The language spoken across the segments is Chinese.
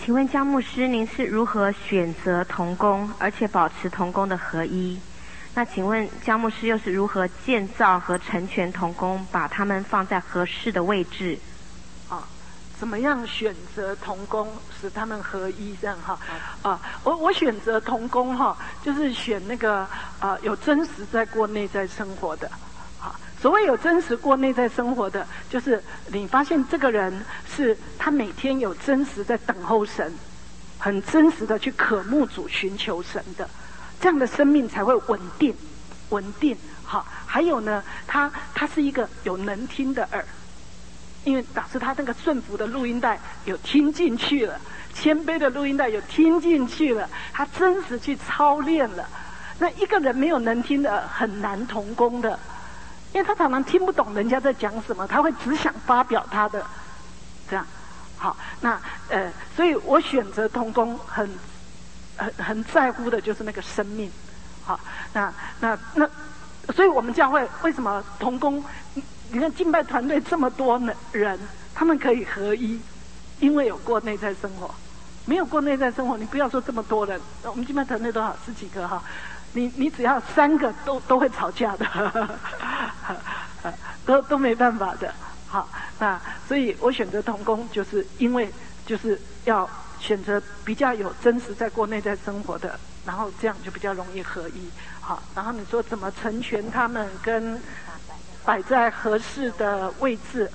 请问江牧师，您是如何选择同工，而且保持同工的合一？那请问江牧师又是如何建造和成全同工，把他们放在合适的位置？ 怎么样选择同工使他们合一？这样哈我选择同工哈，就是选那个有真实在过内在生活的。所谓有真实过内在生活的，就是你发现这个人是他每天有真实在等候神，很真实的去渴慕主、寻求神的，这样的生命才会稳定。好，还有呢，他是一个有能听的耳。因为导致他那个顺服的录音带有听进去了，谦卑的录音带有听进去了，他真实去操练了。那一个人没有能听的很难同工的，因为他常常听不懂人家在讲什么，他会只想发表他的，这样。好，那所以我选择同工很在乎的就是那个生命。好，那所以我们教会为什么同工？你看敬拜团队这么多人，他们可以合一，因为有过内在生活。没有过内在生活，你不要说这么多人，我们敬拜团队多少10几个哈，你只要3个都会吵架的，都没办法的。好，那所以我选择同工，就是因为就是要选择比较有真实在过内在生活的，然后这样就比较容易合一。好，然后你说怎么成全他们跟摆在合适的位置，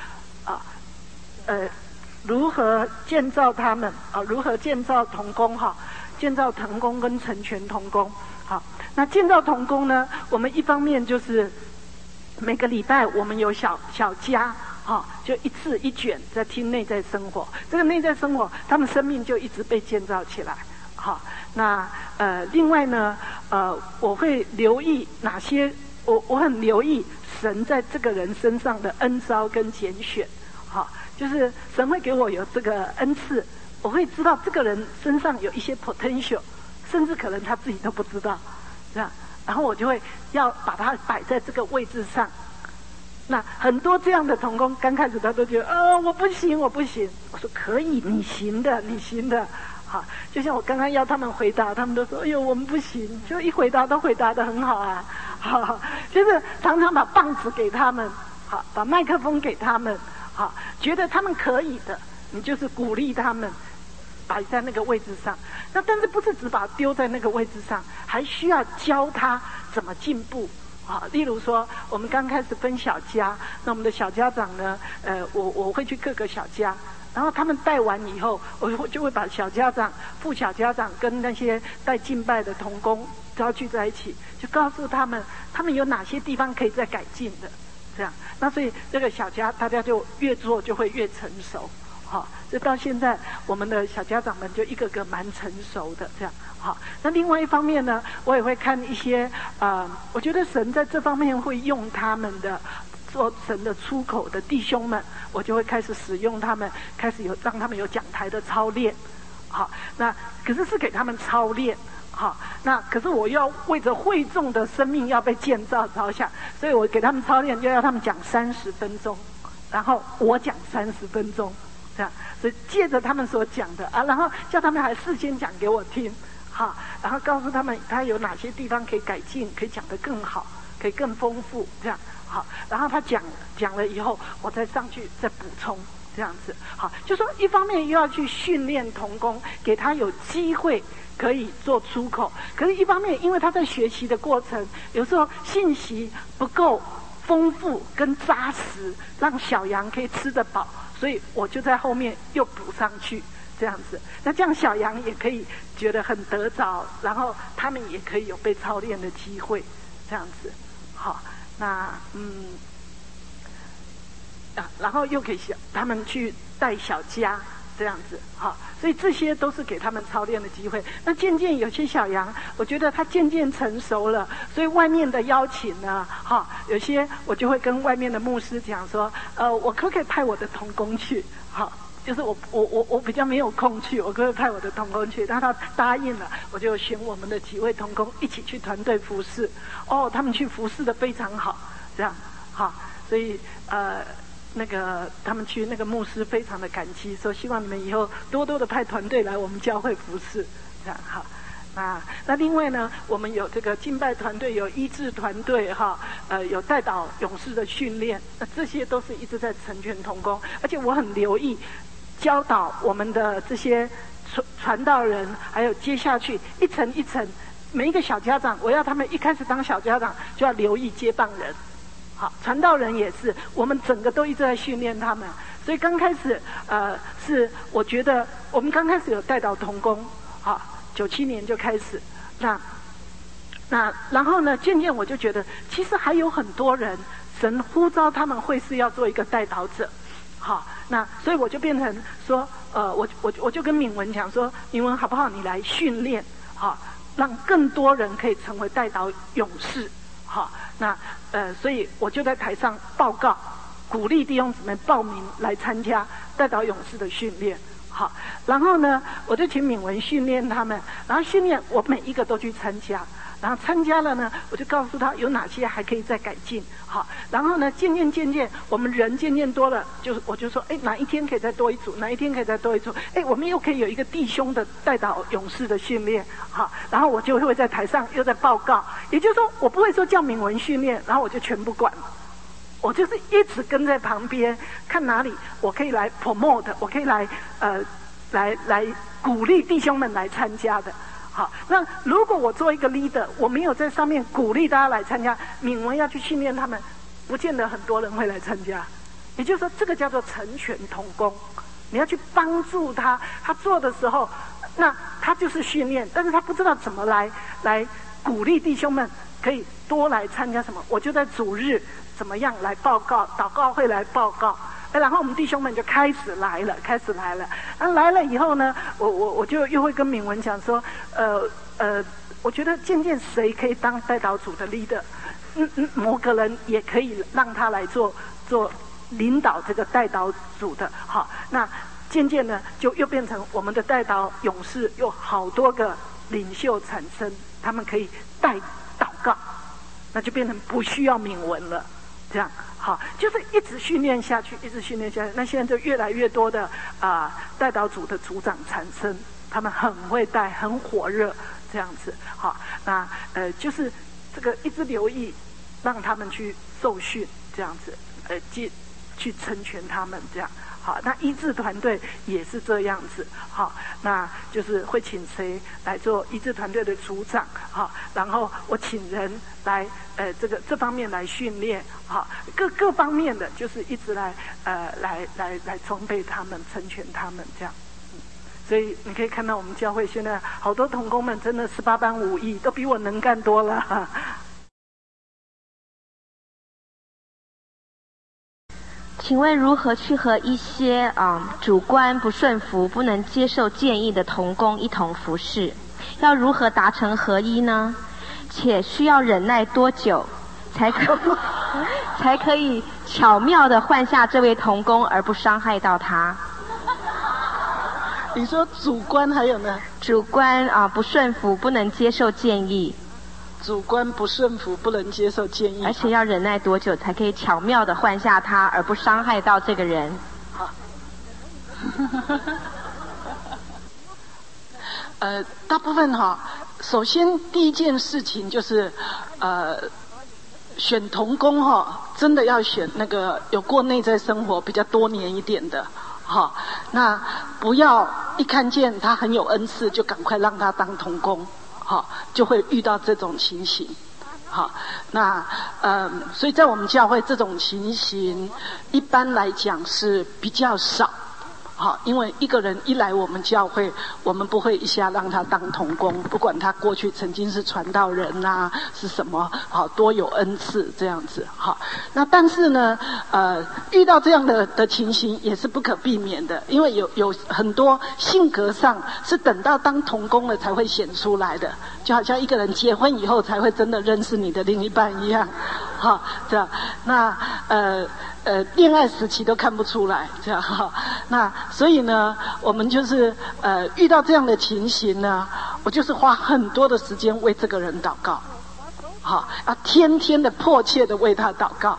如何建造他们如何建造同工建造同工跟成全同工。好，那建造同工呢，我们一方面就是每个礼拜我们有小家就一次一卷在听内在生活，这个内在生活他们生命就一直被建造起来。好，那另外呢我会留意哪些我很留意神在这个人身上的恩召跟拣选。好，就是神会给我有这个恩赐，我会知道这个人身上有一些 potential， 甚至可能他自己都不知道，这样，然后我就会要把他摆在这个位置上。那很多这样的同工刚开始他都觉得我不行。我说可以，你行的。好，就像我刚刚要他们回答，他们都说哎呦我们不行，就一回答都回答得很好啊。好，就是常常把棒子给他们，好，把麦克风给他们，好，觉得他们可以的，你就是鼓励他们摆在那个位置上。那但是不是只把它丢在那个位置上，还需要教他怎么进步。例如说我们刚开始分小家，那我们的小家长呢我会去各个小家，然后他们带完以后，我就会把小家长、副小家长跟那些带敬拜的同工招聚在一起，就告诉他们有哪些地方可以再改进的，这样。那所以这个小家大家就越做就会越成熟。好，这到现在我们的小家长们就一个个蛮成熟的这样。好，那另外一方面呢，我也会看一些我觉得神在这方面会用他们的做神的出口的弟兄们，我就会开始使用他们，开始让他们有讲台的操练。好，那可是给他们操练。好，那可是我要为着会众的生命要被建造着想，所以我给他们操练，就要他们讲30分钟，然后我讲30分钟。这样，所以借着他们所讲的然后叫他们还事先讲给我听，好，然后告诉他们他有哪些地方可以改进，可以讲得更好，可以更丰富，这样好。然后他讲了以后，我再上去再补充，这样子好。就说一方面又要去训练同工，给他有机会可以做出口，可是一方面因为他在学习的过程，有时候信息不够丰富跟扎实，让小羊可以吃得饱。所以我就在后面又补上去，这样子。那这样小羊也可以觉得很得着，然后他们也可以有被操练的机会，这样子。好，那然后又给他们去带小家，这样子。好，所以这些都是给他们操练的机会。那渐渐有些小羊，我觉得他渐渐成熟了，所以外面的邀请呢，有些我就会跟外面的牧师讲说，我可不可以派我的同工去？好，就是我比较没有空去，我可不可以派我的同工去？然后他答应了，我就选我们的几位同工一起去团队服侍。他们去服侍的非常好，这样好，所以他们去那个牧师非常的感激，说希望你们以后多多的派团队来我们教会服侍，这样好。那另外呢，我们有这个敬拜团队，有医治团队哈，有代祷勇士的训练，那这些都是一直在成全同工，而且我很留意教导我们的这些传道人，还有接下去一层一层，每一个小家长，我要他们一开始当小家长就要留意接棒人。好，传道人也是，我们整个都一直在训练他们。所以刚开始，是我觉得我们刚开始有带导同工，好，97年就开始，那然后呢，渐渐我就觉得，其实还有很多人，神呼召他们会是要做一个带导者，好，那所以我就变成说，我就跟敏文讲说，敏文好不好？你来训练，好，让更多人可以成为带导勇士。好，那所以我就在台上报告，鼓励弟兄姊妹报名来参加代祷勇士的训练。好，然后呢，我就请敏文训练他们，然后训练我每一个都去参加，然后参加了呢，我就告诉他有哪些还可以再改进。好，然后呢，渐渐，我们人渐渐多了，我就说，哪一天可以再多一组，哪一天可以再多一组，我们又可以有一个弟兄的代祷勇士的训练。好，然后我就会在台上又在报告，也就是说，我不会说叫敏文训练，然后我就全部管了。我就是一直跟在旁边，看哪里我可以来 promote， 我可以来鼓励弟兄们来参加的。好，那如果我做一个 leader， 我没有在上面鼓励大家来参加，敏文要去训练他们，不见得很多人会来参加。也就是说，这个叫做成全同工，你要去帮助他，他做的时候，那他就是训练，但是他不知道怎么来鼓励弟兄们可以多来参加什么，我就在主日怎么样来报告，祷告会来报告。然后我们弟兄们就开始来了。来了以后呢，我就又会跟敏文讲说，我觉得渐渐谁可以当代祷组的 leader， 某个人也可以让他来做领导这个代祷组的。好，那渐渐呢就又变成我们的代祷勇士有好多个领袖产生，他们可以带祷告，那就变成不需要敏文了。这样好，就是一直训练下去。那现在就越来越多的代祷组的组长产生，他们很会带，很火热，这样子。好，那就是这个一直留意，让他们去受训，这样子，去成全他们这样。好，那医治团队也是这样子。好，那就是会请谁来做医治团队的组长。好，然后我请人来这方面来训练。好，各方面的就是一直来装备他们，成全他们这样。所以你可以看到我们教会现在好多同工们真的18般武艺，都比我能干多了。 请问如何去和一些主观不顺服、不能接受建议的同工一同服侍？要如何达成合一呢？且需要忍耐多久才可以巧妙地换下这位同工而不伤害到他？ 你说主观还有呢？ 主观不顺服、不能接受建议。 主观不顺服，不能接受建议， 而且要忍耐多久才可以巧妙地换下他，而不伤害到这个人？ 好，大部分首先第一件事情就是选同工真的要选那个有过内在生活比较多年一点的。好，那不要一看见他很有恩赐就赶快让他当同工。好，就会遇到这种情形。好，那所以在我们教会这种情形，一般来讲是比较少。好，因为一个人一来我们教会，我们不会一下让他当同工，不管他过去曾经是传道人啊，是什么，好，多有恩赐这样子。好，那但是呢，遇到这样的情形也是不可避免的，因为有很多性格上是等到当同工了才会显出来的，就好像一个人结婚以后才会真的认识你的另一半一样。好，这样，那恋爱时期都看不出来，这样哈。那所以呢，我们就是遇到这样的情形呢，我就是花很多的时间为这个人祷告，好，要天天的迫切的为他祷告，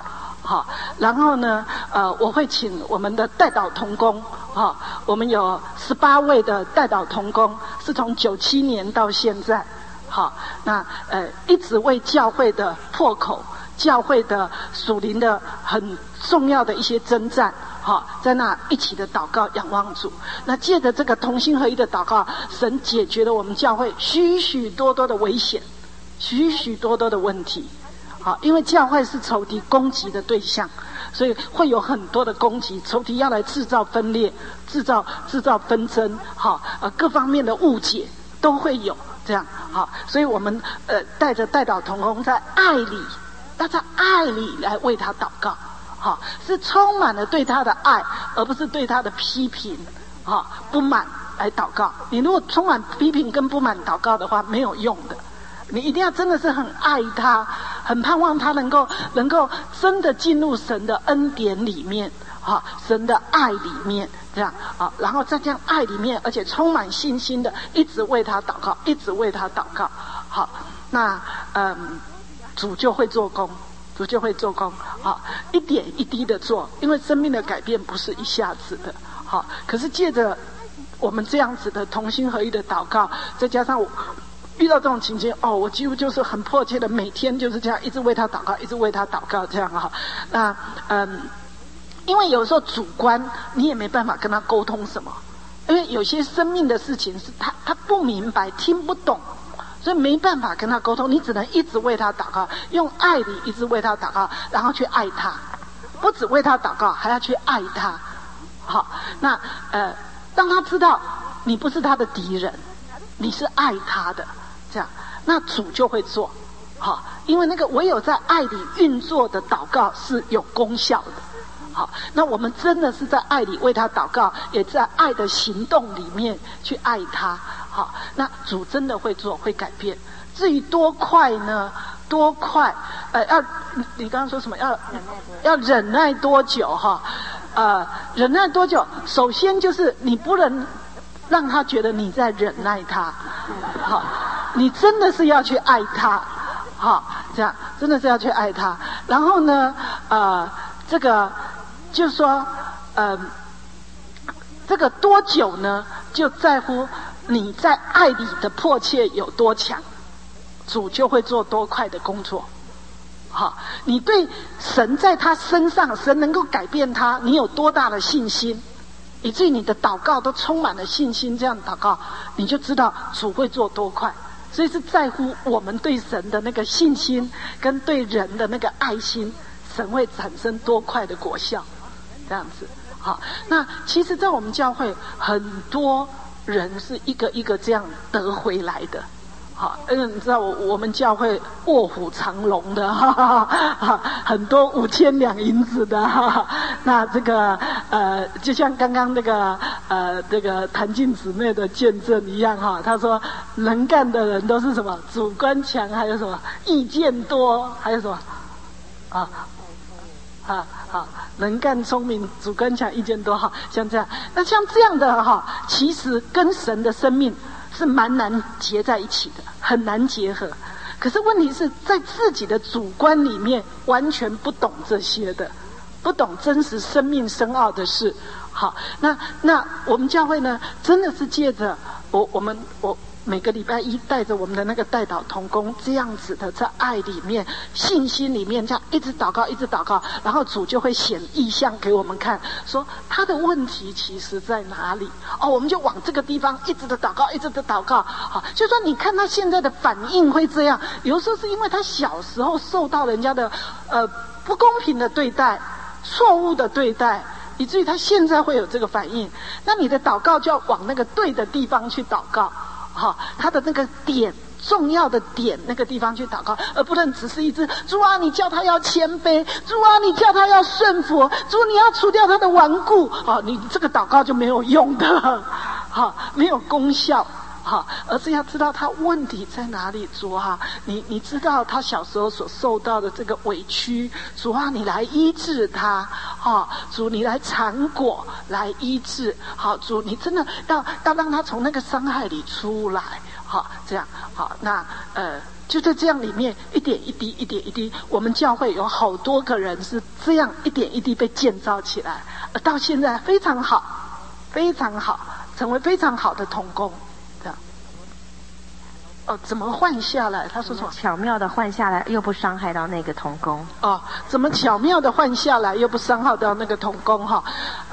好，然后呢，我会请我们的代祷同工，我们有18位的代祷同工，是从97年到现在，好，那一直为教会的破口、教会的属灵的很重要的一些征战，在那一起的祷告仰望主。那借着这个同心合一的祷告，神解决了我们教会许许多多的危险，许许多多的问题。好，因为教会是仇敌攻击的对象，所以会有很多的攻击，仇敌要来制造分裂，制造纷争，各方面的误解都会有这样。好，所以我们带着代祷同工，在爱里，要在爱里来为他祷告，是充满了对他的爱，而不是对他的批评，不满来祷告。你如果充满批评跟不满祷告的话，没有用的。你一定要真的是很爱他，很盼望他能够真的进入神的恩典里面，神的爱里面，这样啊，然后在这样爱里面，而且充满信心的，一直为他祷告，一直为他祷告。好，那主就会做工，主就会做工，好，一点一滴的做，因为生命的改变不是一下子的，好，可是借着我们这样子的同心合一的祷告，再加上我遇到这种情形，我几乎就是很迫切的，每天就是这样，一直为他祷告，一直为他祷告，这样哈。那因为有时候主观你也没办法跟他沟通什么，因为有些生命的事情是他不明白、听不懂，所以没办法跟他沟通，你只能一直为他祷告，用爱里一直为他祷告，然后去爱他，不只为他祷告，还要去爱他。好，那让他知道你不是他的敌人，你是爱他的。这样，那主就会做，好，因为那个唯有在爱里运作的祷告是有功效的，好，那我们真的是在爱里为他祷告，也在爱的行动里面去爱他，好，那主真的会做，会改变。至于多快呢？多快？你刚刚说什么？要忍耐多久？哈，忍耐多久？首先就是你不能让他觉得你在忍耐他，好。你真的是要去爱他，好，这样真的是要去爱他。然后呢，这个就是说，这个多久呢？就在乎你在爱里的迫切有多强，主就会做多快的工作。好，你对神在他身上，神能够改变他，你有多大的信心，以至于你的祷告都充满了信心，这样祷告，你就知道主会做多快。所以是在乎我们对神的那个信心跟对人的那个爱心，神会产生多快的果效，这样子。好，那其实在我们教会很多人是一个一个这样得回来的。好，因为你知道我们教会卧虎藏龙的，很多5000两银子的，那这个就像刚刚这个谭静姊妹的见证一样哈，她说能干的人都是什么主观强，还有什么意见多，还有什么能干聪明，主观强，意见多，哈，像这样。那像这样的哈，其实跟神的生命是蛮难结在一起的，很难结合。可是问题是在自己的主观里面完全不懂这些的，不懂真实生命深奥的事。好，那我们教会呢，真的是借着我每个礼拜一带着我们的那个代祷同工，这样子的在爱里面、信心里面，这样一直祷告，一直祷告，然后主就会显异象给我们看，说他的问题其实在哪里。我们就往这个地方一直的祷告，一直的祷告。好，就说你看他现在的反应会这样，有时候是因为他小时候受到人家的不公平的对待、错误的对待，以至于他现在会有这个反应。那你的祷告就要往那个对的地方去祷告。好，他的那个点，重要的点那个地方去祷告，而不能只是一直主啊，你叫他要谦卑，主啊，你叫他要顺服，主你要除掉他的顽固，你这个祷告就没有用的，好，没有功效。好，而是要知道他问题在哪里。主啊，你知道他小时候所受到的这个委屈，主啊，你来医治他。好，主你来缠果来医治。好，主你真的要让他从那个伤害里出来。好，这样好，那就在这样里面一点一滴一点一滴，我们教会有好多个人是这样一点一滴被建造起来，而到现在非常好，非常好，成为非常好的同工。这样怎么换下来？他说什么？ 巧妙的换下来，又不伤害到那个同工。 怎么巧妙的换下来，又不伤害到那个同工？哈，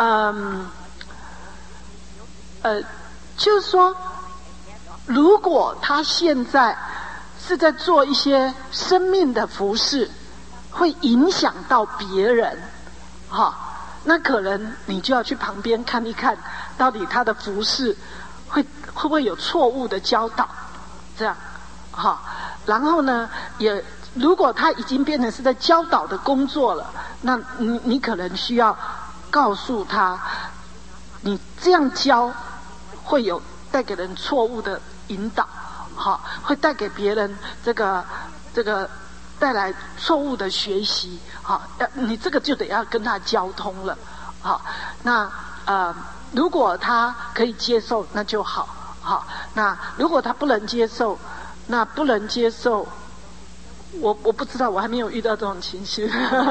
就是说，如果他现在是在做一些生命的服事，会影响到别人，那可能你就要去旁边看一看，到底他的服事会不会有错误的教导，这样，然后呢，也如果他已经变成是在教导的工作了，那你可能需要告诉他，你这样教会有带给人错误的引导，会带给别人这个带来错误的学习，你这个就得要跟他交通了，那如果他可以接受，那就好，那如果他不能接受，那不能接受，我不知道，我还没有遇到这种情形，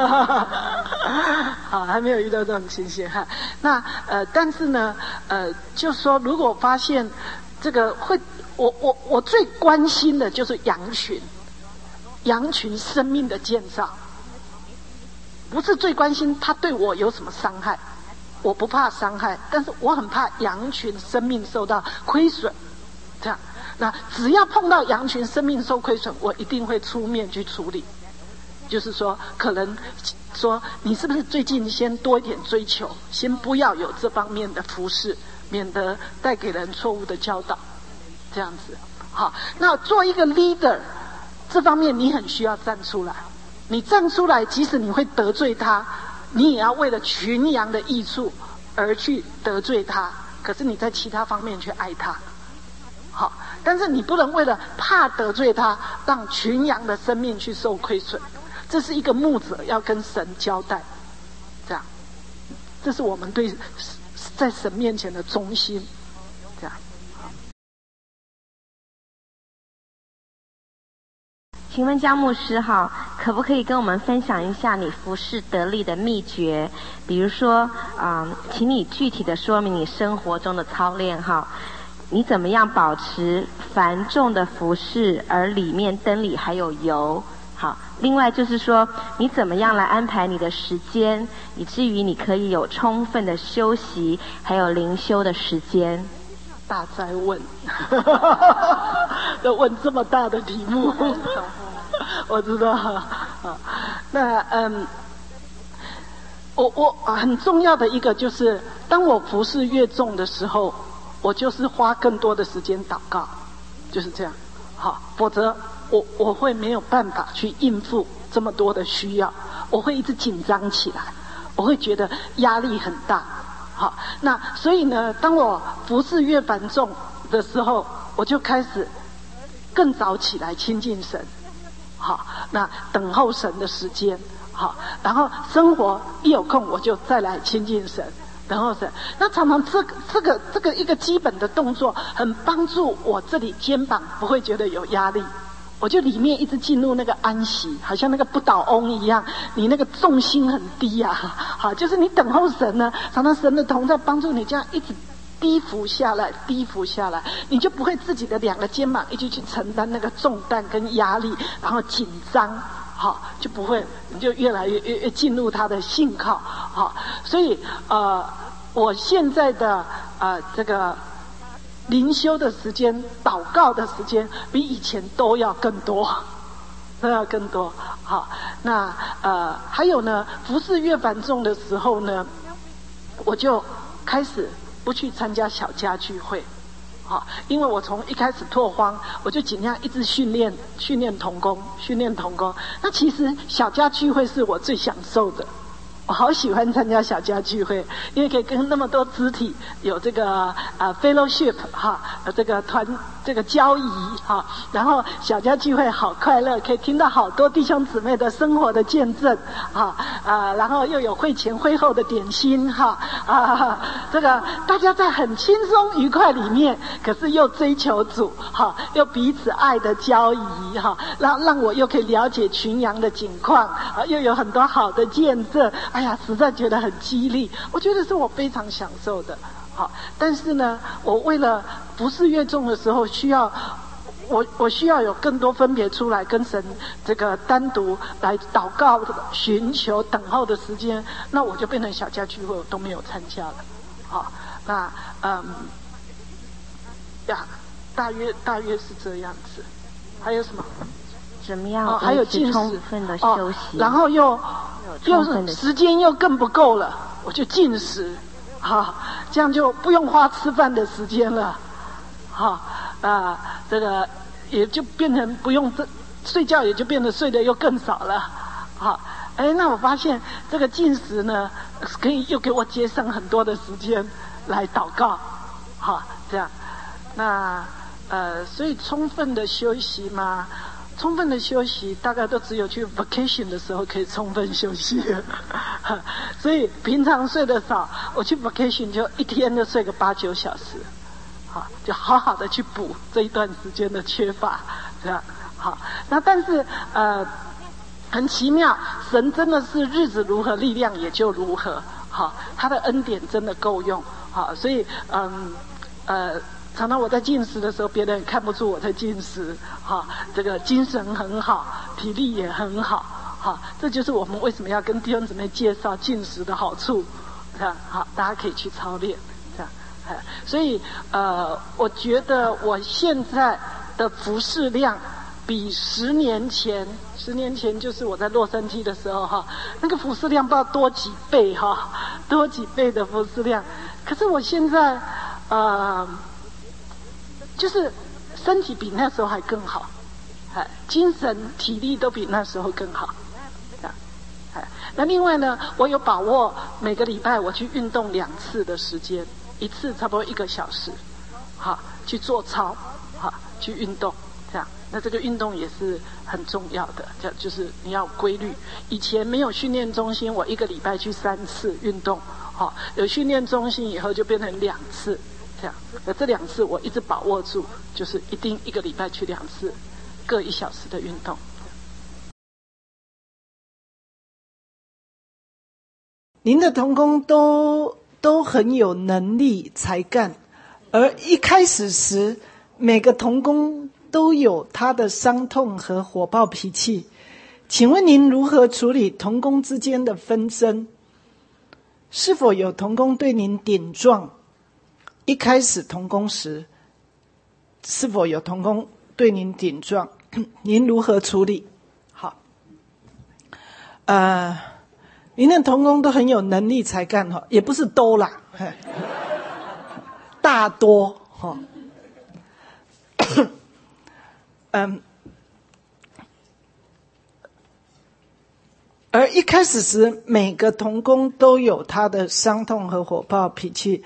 还没有遇到这种情形哈。那但是呢，就说如果发现这个会，我最关心的就是羊群生命的建造，不是最关心他对我有什么伤害，我不怕伤害，但是我很怕羊群生命受到亏损，这样。那只要碰到羊群生命受亏损，我一定会出面去处理。就是说，可能说你是不是最近先多一点追求，先不要有这方面的服事，免得带给人错误的教导，这样子。好，那做一个 leader， 这方面你很需要站出来。你站出来，即使你会得罪他，你也要为了群羊的益处而去得罪他。可是你在其他方面去爱他。好，但是你不能为了怕得罪他，让群羊的生命去受亏损。这是一个牧者要跟神交代，这样，这是我们对在神面前的忠心，这样。 请问江牧师可不可以跟我们分享一下你服事得力的秘诀？比如说，请你具体的说明你生活中的操练你怎么样保持繁重的服事，而里面灯里还有油？另外就是说，你怎么样来安排你的时间，以至于你可以有充分的休息，还有灵修的时间？ 大哉问，都问这么大的题目，我知道。那我很重要的一个就是，当我服事越重的时候，我就是花更多的时间祷告，就是这样。否则我会没有办法去应付这么多的需要，我会一直紧张起来，我会觉得压力很大。那所以呢，当我服事越繁重的时候，我就开始更早起来亲近神。那等候神的时间。然后生活一有空，我就再来亲近神。然后是，那常常这个一个基本的动作，很帮助我这里肩膀不会觉得有压力，我就里面一直进入那个安息，好像那个不倒翁一样，你那个重心很低啊，就是你等候神呢，常常神的同在帮助你这样一直低伏下来，你就不会自己的两个肩膀一起去承担那个重担跟压力，然后紧张。就不会，你就越来越进入他的信靠。所以我现在的这个灵修的时间、祷告的时间，比以前都要更多，那还有呢，服事越繁重的时候呢，我就开始不去参加小家聚会。因为我从一开始拓荒，我就尽量一直训练同工。那其实小家聚会是我最享受的，我好喜欢参加小家聚会，因为可以跟那么多肢体有这个fellowship 这个这个交谊哈，然后小家聚会好快乐，可以听到好多弟兄姊妹的生活的见证然后又有会前会后的点心这个大家在很轻松愉快里面，可是又追求主又彼此爱的交谊让我又可以了解群羊的景况又有很多好的见证，哎呀，实在觉得很激励，我觉得是我非常享受的。但是呢，我为了不是越重的时候我需要有更多分别出来跟神这个单独来祷告、寻求、等候的时间，那我就变成小家聚会我都没有参加了。那大约是这样子。还有什么？ 怎么样？ 还有禁食， 充分的休息， 然后又时间又更不够了，我就禁食。这样就不用花吃饭的时间了，这个也就变成不用睡觉，也就变得睡得又更少了，那我发现这个禁食呢，可以又给我节省很多的时间来祷告，这样，那所以充分的休息嘛。充分的休息大概都只有去 vacation 的时候可以充分休息所以平常睡得少，我去 vacation 就一天就睡个8、9小时，就好好的去补这一段时间的缺乏，这样。那但是很奇妙，神真的是日子如何，力量也就如何，他的恩典真的够用，所以常常我在禁食的时候，别人也看不出我在禁食，这个精神很好，体力也很好，这就是我们为什么要跟弟兄姊妹介绍禁食的好处，这样大家可以去操练，这样，所以我觉得我现在的服事量比10年前就是我在洛杉矶的时候那个服事量不知道多几倍多几倍的服事量，可是我现在就是身体比那时候还更好，精神体力都比那时候更好，那另外呢，我有把握每个礼拜我去运动2次的时间，一次差不多1个小时，去做操，去运动，这样。那这个运动也是很重要的，这样就是你要规律。以前没有训练中心，我1个礼拜去3次运动，有训练中心以后就变成2次。这样，这2次我一直把握住，就是一定1个礼拜去2次，各1小时的运动。 您的同工都很有能力才干，而一开始时，每个同工都有他的伤痛和火爆脾气。请问您如何处理同工之间的纷争？是否有同工对您顶撞？一开始同工时，是否有同工对您顶撞？您如何处理？好，您的同工都很有能力才干也不是都啦，大多而一开始时，每个同工都有他的伤痛和火爆脾气。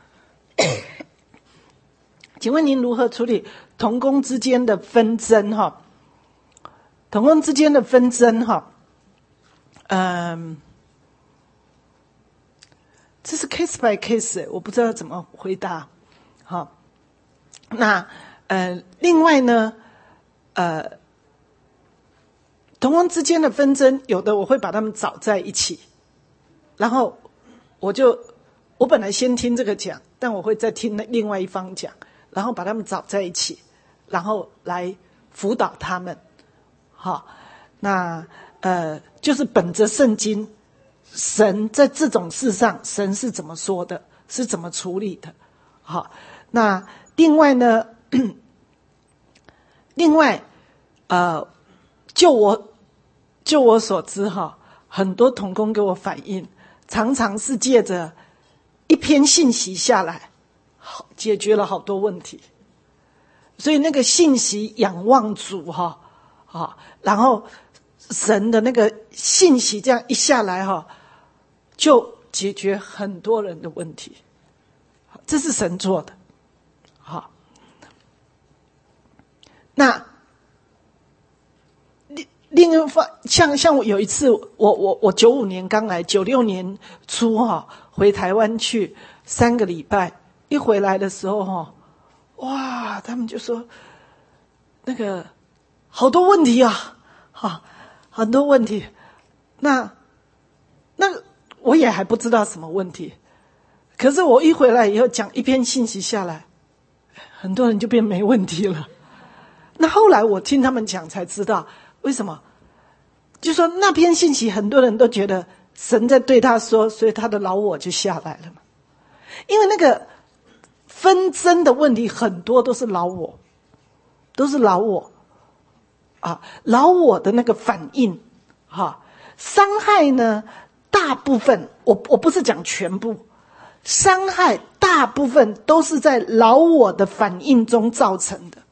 请问您如何处理同工之间的纷争？同工之间的纷争这是 case by case， 我不知道怎么回答。那另外呢，同工之间的纷争，有的我会把他们找在一起，然后我本来先听这个讲，但我会再听另外一方讲，然后把他们找在一起，然后来辅导他们。那就是本着圣经，神在这种事上，神是怎么说的，是怎么处理的。那另外呢，就我所知很多同工给我反映，常常是借着一篇信息下来，解决了好多问题。所以那个信息仰望主然后神的那个信息这样一下来就解决很多人的问题。这是神做的。 那另一方像我有一次，我95年刚来，96年初回台湾去3个礼拜，一回来的时候哇，他们就说那个好多问题啊，很多问题。那我也还不知道什么问题，可是我一回来以后讲一篇信息下来，很多人就变没问题了。那后来我听他们讲才知道为什么，就说那篇信息很多人都觉得神在对他说，所以他的老我就下来了嘛。因为那个纷争的问题很多都是老我，老我的那个反应伤害呢，大部分我不是讲全部，伤害大部分都是在老我的反应中造成的。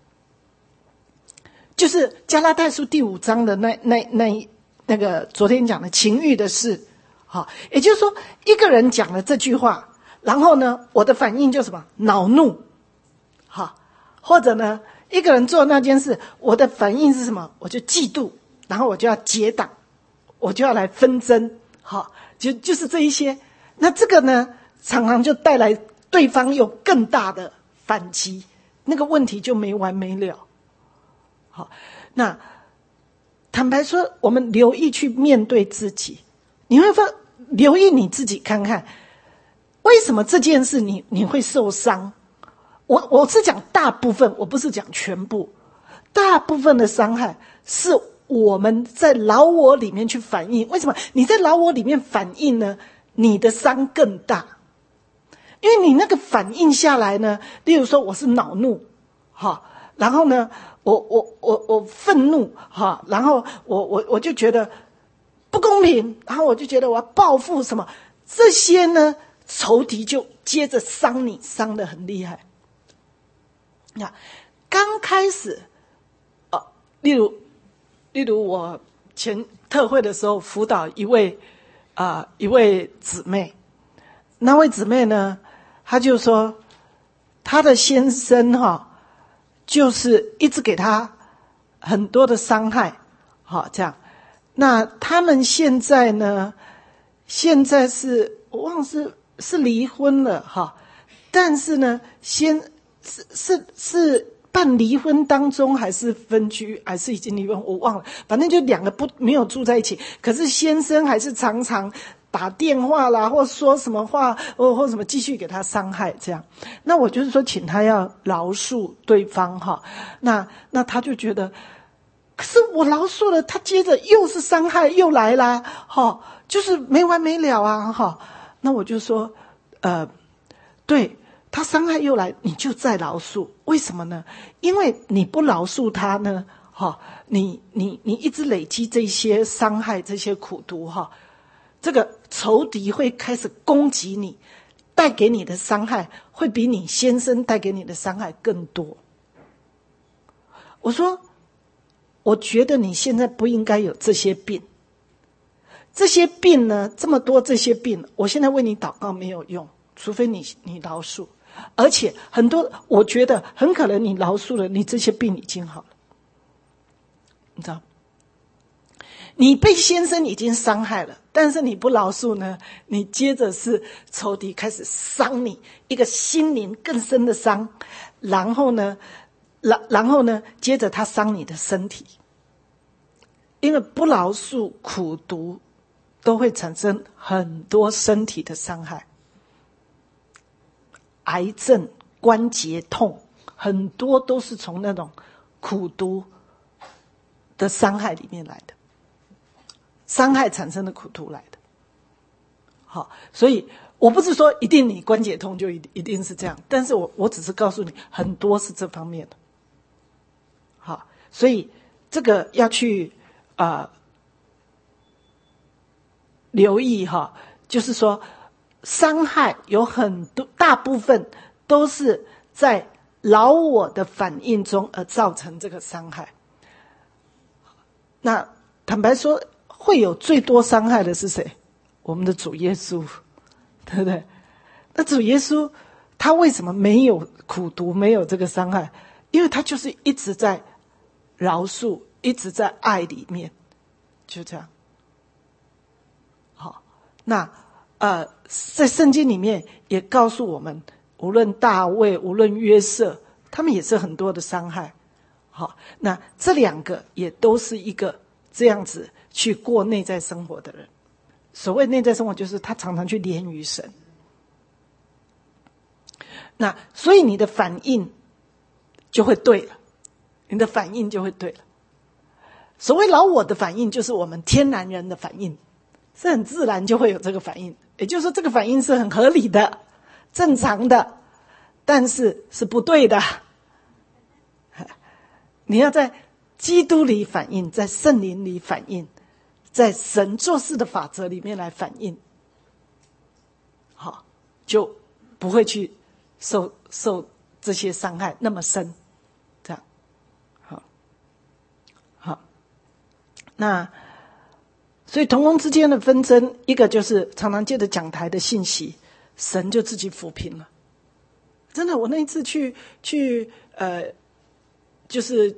就是加拉太书第5章的那个昨天讲的情欲的事，也就是说一个人讲了这句话，然后呢我的反应就什么恼怒，或者呢一个人做那件事，我的反应是什么，我就嫉妒，然后我就要结党，我就要来纷争，就是这一些。那这个呢常常就带来对方有更大的反击，那个问题就没完没了。那坦白说，我们留意去面对自己，你会留意你自己看看，为什么这件事你会受伤。我是讲大部分，我不是讲全部。大部分的伤害是我们在老我里面去反应。为什么你在老我里面反应呢？你的伤更大，因为你那个反应下来呢，例如说我是恼怒，然后呢我愤怒，然后我就觉得不公平，然后我就觉得我要报复什么，这些呢仇敌就接着伤你，伤得很厉害。刚开始例如我前特会的时候辅导一位姊妹，那位姊妹呢，她就说她的先生就是一直给她很多的伤害，这样。那他们现在呢，现在是我忘了是离婚了但是呢是办离婚当中还是分居还是已经离婚我忘了，反正就两个没有住在一起，可是先生还是常常打电话啦，或说什么话或什么继续给他伤害这样。那我就是说请他要饶恕对方那他就觉得，可是我饶恕了他，接着又是伤害又来啦就是没完没了啊那我就说对，他伤害又来，你就再饶恕。为什么呢？因为你不饶恕他呢你一直累积这些伤害，这些苦毒这个仇敌会开始攻击你，带给你的伤害会比你先生带给你的伤害更多。我说我觉得你现在不应该有这些病，这些病呢这么多这些病，我现在为你祷告没有用，除非你饶恕。而且很多我觉得很可能你饶恕了，你这些病已经好了，你知道，你被先生已经伤害了，但是你不饶恕呢，你接着是仇敌开始伤你一个心灵更深的伤，然后呢接着他伤你的身体。因为不饶恕苦毒都会产生很多身体的伤害，癌症、关节痛，很多都是从那种苦毒的伤害里面来的，伤害产生的苦毒来的。所以我不是说一定你关节痛就一定是这样，但是我只是告诉你很多是这方面的。所以这个要去留意就是说伤害有很多，大部分都是在老我的反应中而造成这个伤害。那坦白说，会有最多伤害的是谁？我们的主耶稣，对不对？那主耶稣他为什么没有苦毒，没有这个伤害？ 因为他就是一直在饶恕，一直在爱里面，就这样。好，那在圣经里面也告诉我们，无论大卫，无论约瑟，他们也是很多的伤害。好，那这两个也都是一个这样子去过内在生活的人。所谓内在生活，就是他常常去连于神。那所以你的反应就会对了，你的反应就会对了。所谓老我的反应，就是我们天然人的反应，是很自然就会有这个反应。也就是说，这个反应是很合理的、正常的，但是是不对的。你要在基督里反应，在圣灵里反应，在神做事的法则里面来反应，好，就不会去受这些伤害那么深。这样，好，那所以同工之间的纷争，一个就是常常借着讲台的信息，神就自己抚平了。真的，我那一次去就是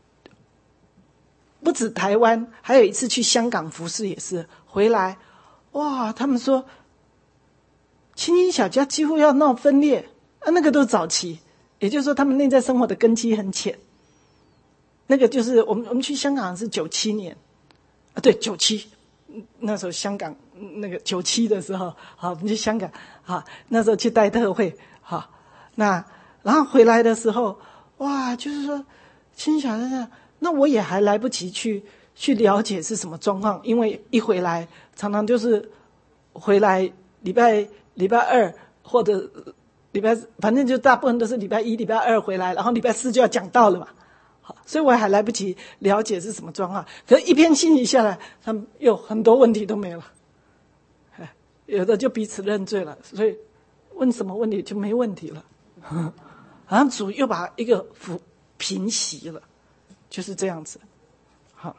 不止台湾，还有一次去香港服侍也是，回来哇，他们说青青小家几乎要闹分裂那个都早期，也就是说他们内在生活的根基很浅。那个就是我们去香港是97年对97，那时候香港那个97的时候，好，我们去香港，好，那时候去带特会，好，那然后回来的时候，哇，就是说青青小家，那我也还来不及去了解是什么状况，因为一回来常常就是回来礼拜二或者反正就大部分都是礼拜一、礼拜二回来，然后礼拜四就要讲道了嘛。好，所以我还来不及了解是什么状况。可是一篇信息下来，他们有很多问题都没了，有的就彼此认罪了，所以问什么问题就没问题了。好像主又把一个平息了，就是这样子。好，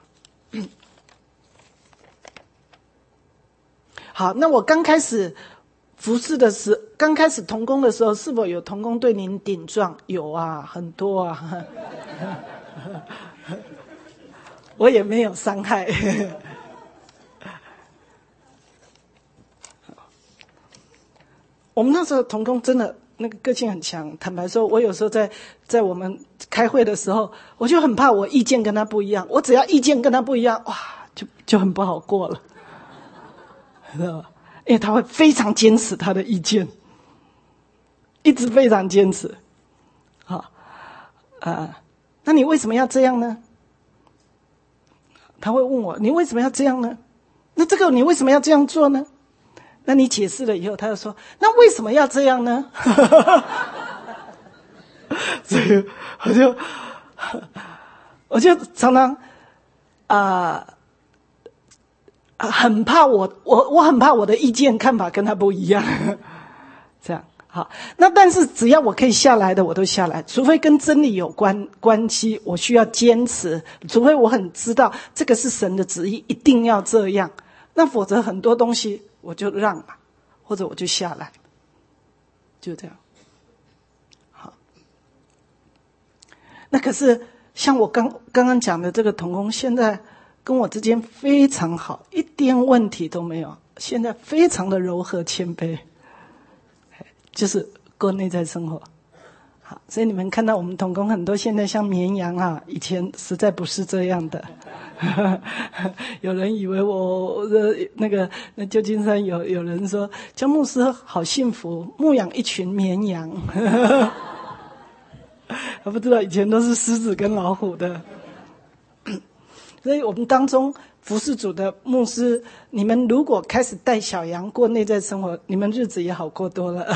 好，那我刚开始服侍的时候，刚开始同工的时候，是否有同工对您顶撞？有啊，很多啊。我也没有伤害。我们那时候同工真的那个个性很强，坦白说，我有时候在我们开会的时候，我就很怕我意见跟他不一样，我只要意见跟他不一样，哇，就很不好过了，知道吧？因为他会非常坚持他的意见，一直非常坚持。好，那你为什么要这样呢？他会问我，你为什么要这样呢？那这个你为什么要这样做呢？那你解释了以后，他就说，那为什么要这样呢？所以我就常常很怕我很怕我的意见看法跟他不一样。这样好，那但是只要我可以下来的，我都下来，除非跟真理有关系，我需要坚持，除非我很知道这个是神的旨意，一定要这样，那否则很多东西我就让嘛，或者我就下来，就这样。好，那可是像我刚刚讲的这个同工，现在跟我之间非常好，一点问题都没有，现在非常的柔和谦卑，就是过内在生活。好，所以你们看到我们同工很多现在像绵羊啊，以前实在不是这样的。有人以为我那旧金山有人说焦牧师好幸福，牧养一群绵羊。我不知道以前都是狮子跟老虎的。所以我们当中服事主的牧师，你们如果开始带小羊过内在生活，你们日子也好过多了。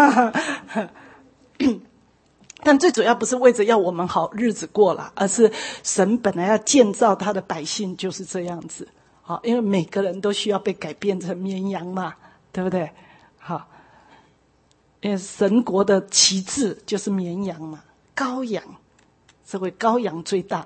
但最主要不是为着要我们好日子过了，而是神本来要建造他的百姓就是这样子。好，因为每个人都需要被改变成绵羊嘛，对不对？好，因为神国的旗帜就是绵羊嘛，羔羊，这位羔羊最大。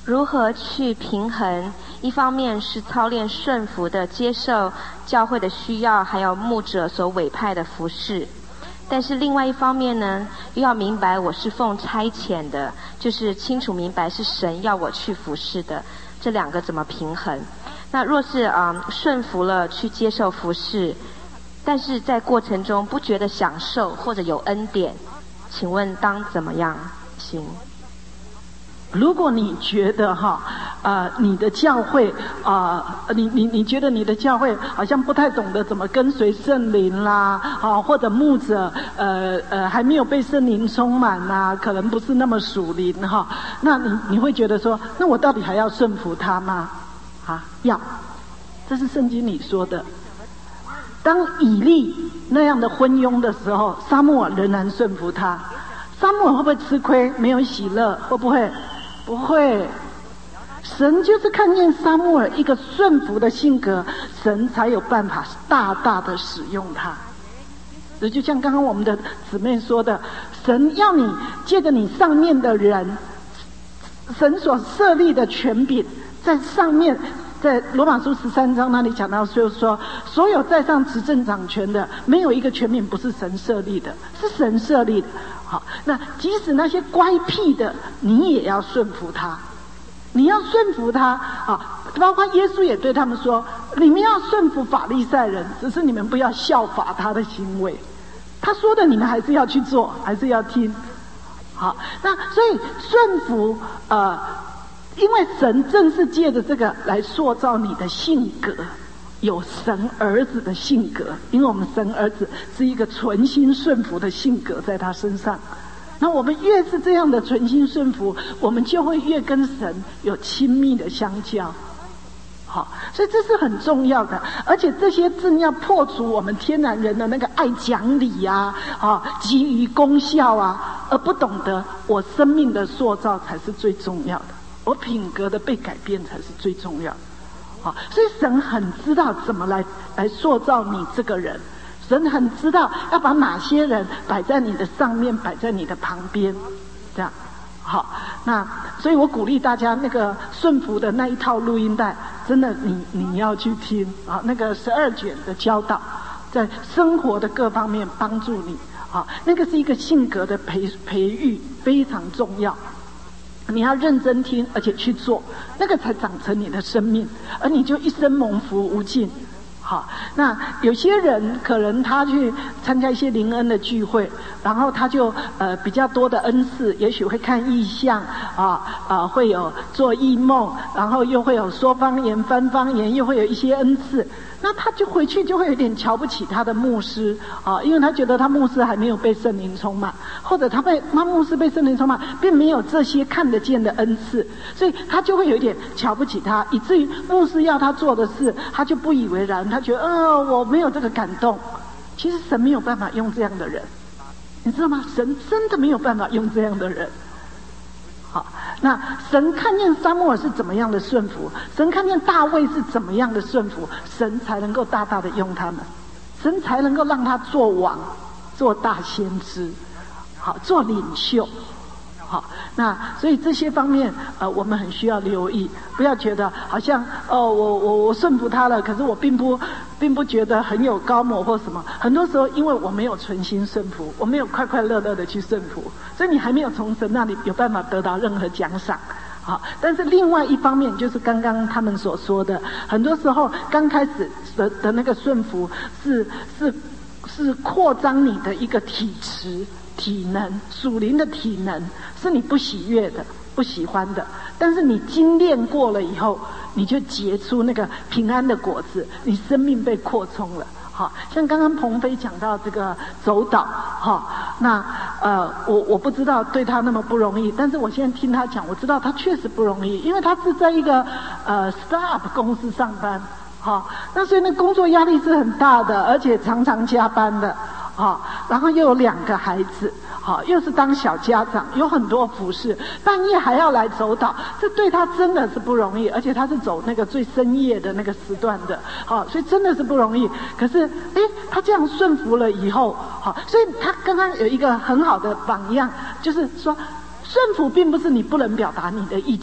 如何去平衡？一方面是操练顺服的接受教会的需要，还有牧者所委派的服事。但是另外一方面呢，又要明白我是奉差遣的，就是清楚明白是神要我去服事的，这两个怎么平衡？那若是顺服了去接受服事，但是在过程中不觉得享受或者有恩典，请问当怎么样行？ 如果你觉得你的教会你觉得你的教会好像不太懂得怎么跟随圣灵啦，或者牧者还没有被圣灵充满啦，可能不是那么属灵那你会觉得说，那我到底还要顺服他吗？要，这是圣经里说的。当以利那样的昏庸的时候，撒母耳仍然顺服他。撒母耳会不会吃亏？没有喜乐？会不会？不会。神就是看见撒母耳一个顺服的性格，神才有办法大大的使用他。这就像刚刚我们的姊妹说的，神要你借着你上面的人，神所设立的权柄在上面，在罗马书13章那里讲到，就是说所有在上执政掌权的，没有一个权柄不是神设立的，是神设立的。好，那即使那些乖僻的，你也要顺服他，你要顺服他包括耶稣也对他们说，你们要顺服法利赛人，只是你们不要效法他的行为，他说的你们还是要去做，还是要听。好，那所以顺服因为神正是借着这个来塑造你的性格，有神儿子的性格，因为我们神儿子是一个存心顺服的性格在他身上。那我们越是这样的存心顺服，我们就会越跟神有亲密的相交。好，所以这是很重要的，而且这些正要破除我们天然人的那个爱讲理急于功效而不懂得我生命的塑造才是最重要的，我品格的被改变才是最重要的。好，所以神很知道怎么来塑造你这个人，神很知道要把哪些人摆在你的上面，摆在你的旁边，这样。好，那所以我鼓励大家，那个顺服的那一套录音带，真的你要去听那个12卷的教导，在生活的各方面帮助你那个是一个性格的培育，非常重要。你要认真听，而且去做，那个才长成你的生命，而你就一生蒙福无尽。好，那有些人可能他去参加一些灵恩的聚会，然后他就比较多的恩赐，也许会看异象会有做异梦，然后又会有说方言、翻方言，又会有一些恩赐。那他就回去就会有点瞧不起他的牧师因为他觉得他牧师还没有被圣灵充满，或者他牧师被圣灵充满，并没有这些看得见的恩赐，所以他就会有点瞧不起他，以至于牧师要他做的事，他就不以为然，他觉得我没有这个感动。其实神没有办法用这样的人，你知道吗？神真的没有办法用这样的人。好，那神看见撒母耳是怎么样的顺服，神看见大卫是怎么样的顺服，神才能够大大的用他们，神才能够让他做王，做大先知，好，做领袖。好，那所以这些方面我们很需要留意，不要觉得好像我顺服他了，可是我并不觉得很有高某或什么。很多时候因为我没有存心顺服，我没有快快乐乐的去顺服，所以你还没有从神那里有办法得到任何奖赏。好，但是另外一方面就是刚刚他们所说的，很多时候刚开始的那个顺服是扩张你的一个体质、体能、属灵的体能，是你不喜悦的、不喜欢的。但是你精炼过了以后，你就结出那个平安的果子，你生命被扩充了。好，像刚刚鹏飞讲到这个走岛，那我不知道对他那么不容易，但是我现在听他讲，我知道他确实不容易，因为他是在一个startup 公司上班。好，那所以那工作压力是很大的，而且常常加班的，然后又有2个孩子，又是当小家长，有很多服事，半夜还要来走岛，这对他真的是不容易，而且他是走那个最深夜的那个时段的，所以真的是不容易。可是他这样顺服了以后，所以他刚刚有一个很好的榜样，就是说顺服并不是你不能表达你的意见，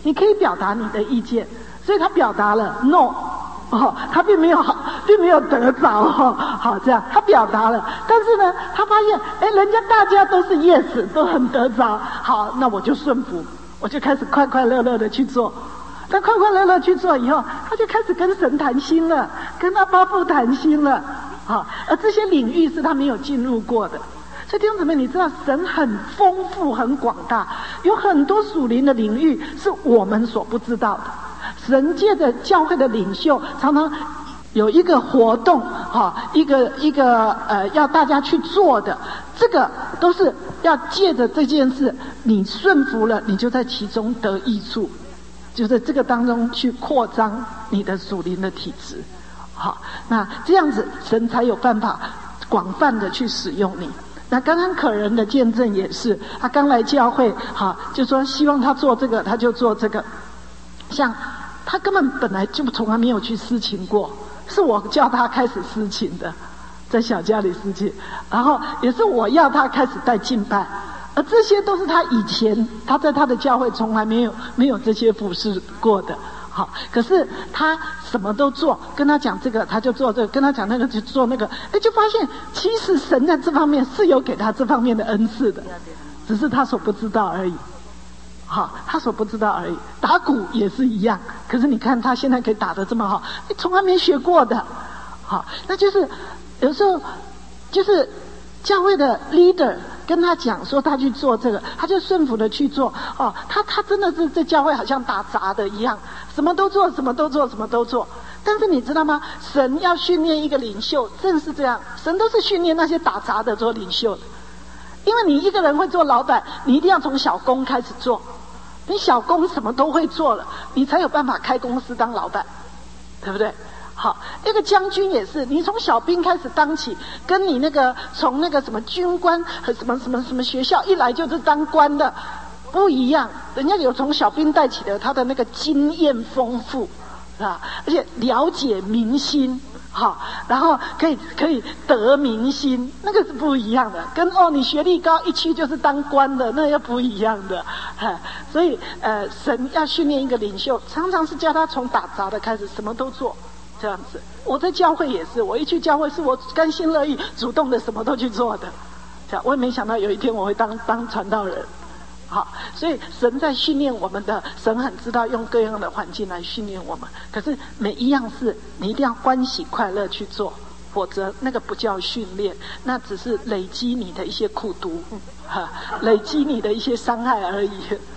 你可以表达你的意见，所以他表达了 no。他并没有得着好这样，他表达了，但是呢，他发现，人家大家都是 yes， 都很得着，好，那我就顺服，我就开始快快乐乐的去做。但快快乐乐去做以后，他就开始跟神谈心了，跟阿爸父谈心了，而这些领域是他没有进入过的。所以弟兄姊妹，你知道神很丰富、很广大，有很多属灵的领域是我们所不知道的。神借着教会的领袖，常常有一个活动，一个要大家去做的，这个都是要借着这件事，你顺服了，你就在其中得益处，就在这个当中去扩张你的属灵的体质。好，那这样子神才有办法广泛的去使用你。那刚刚可人的见证也是，他刚来教会，就说希望他做这个，他就做这个。像他根本本来就从来没有去司琴过，是我叫他开始司琴的，在小家里司琴，然后也是我要他开始带敬拜，而这些都是他以前他在他的教会从来没有这些服事过的。好，可是他什么都做，跟他讲这个他就做这个，跟他讲那个就做那个，就发现其实神在这方面是有给他这方面的恩赐的，只是他所不知道而已。好，他所不知道而已。打鼓也是一样，可是你看他现在可以打得这么好，你从来没学过的。好，那就是有时候就是教会的 leader 跟他讲说他去做这个，他就顺服的去做。他真的是在教会好像打杂的一样，什么都做，什么都做，什么都做。但是你知道吗？神要训练一个领袖，正是这样，神都是训练那些打杂的做领袖的。因为你一个人会做老板，你一定要从小工开始做。你小工什么都会做了，你才有办法开公司当老板，对不对？好，那个将军也是，你从小兵开始当起，跟你那个从那个什么军官和什么学校一来就是当官的不一样。人家有从小兵带起的，他的那个经验丰富，是吧？而且了解民心。好，然后可以得民心，那个是不一样的，跟你学历高一去就是当官的，那又不一样的。所以神要训练一个领袖，常常是叫他从打杂的开始，什么都做，这样子。我在教会也是，我一去教会是我甘心乐意、主动的什么都去做的。这样，我也没想到有一天我会当传道人。好，所以神在训练我们的，神很知道用各样的环境来训练我们。可是每一样事你一定要欢喜快乐去做，否则那个不叫训练，那只是累积你的一些苦毒，累积你的一些伤害而已。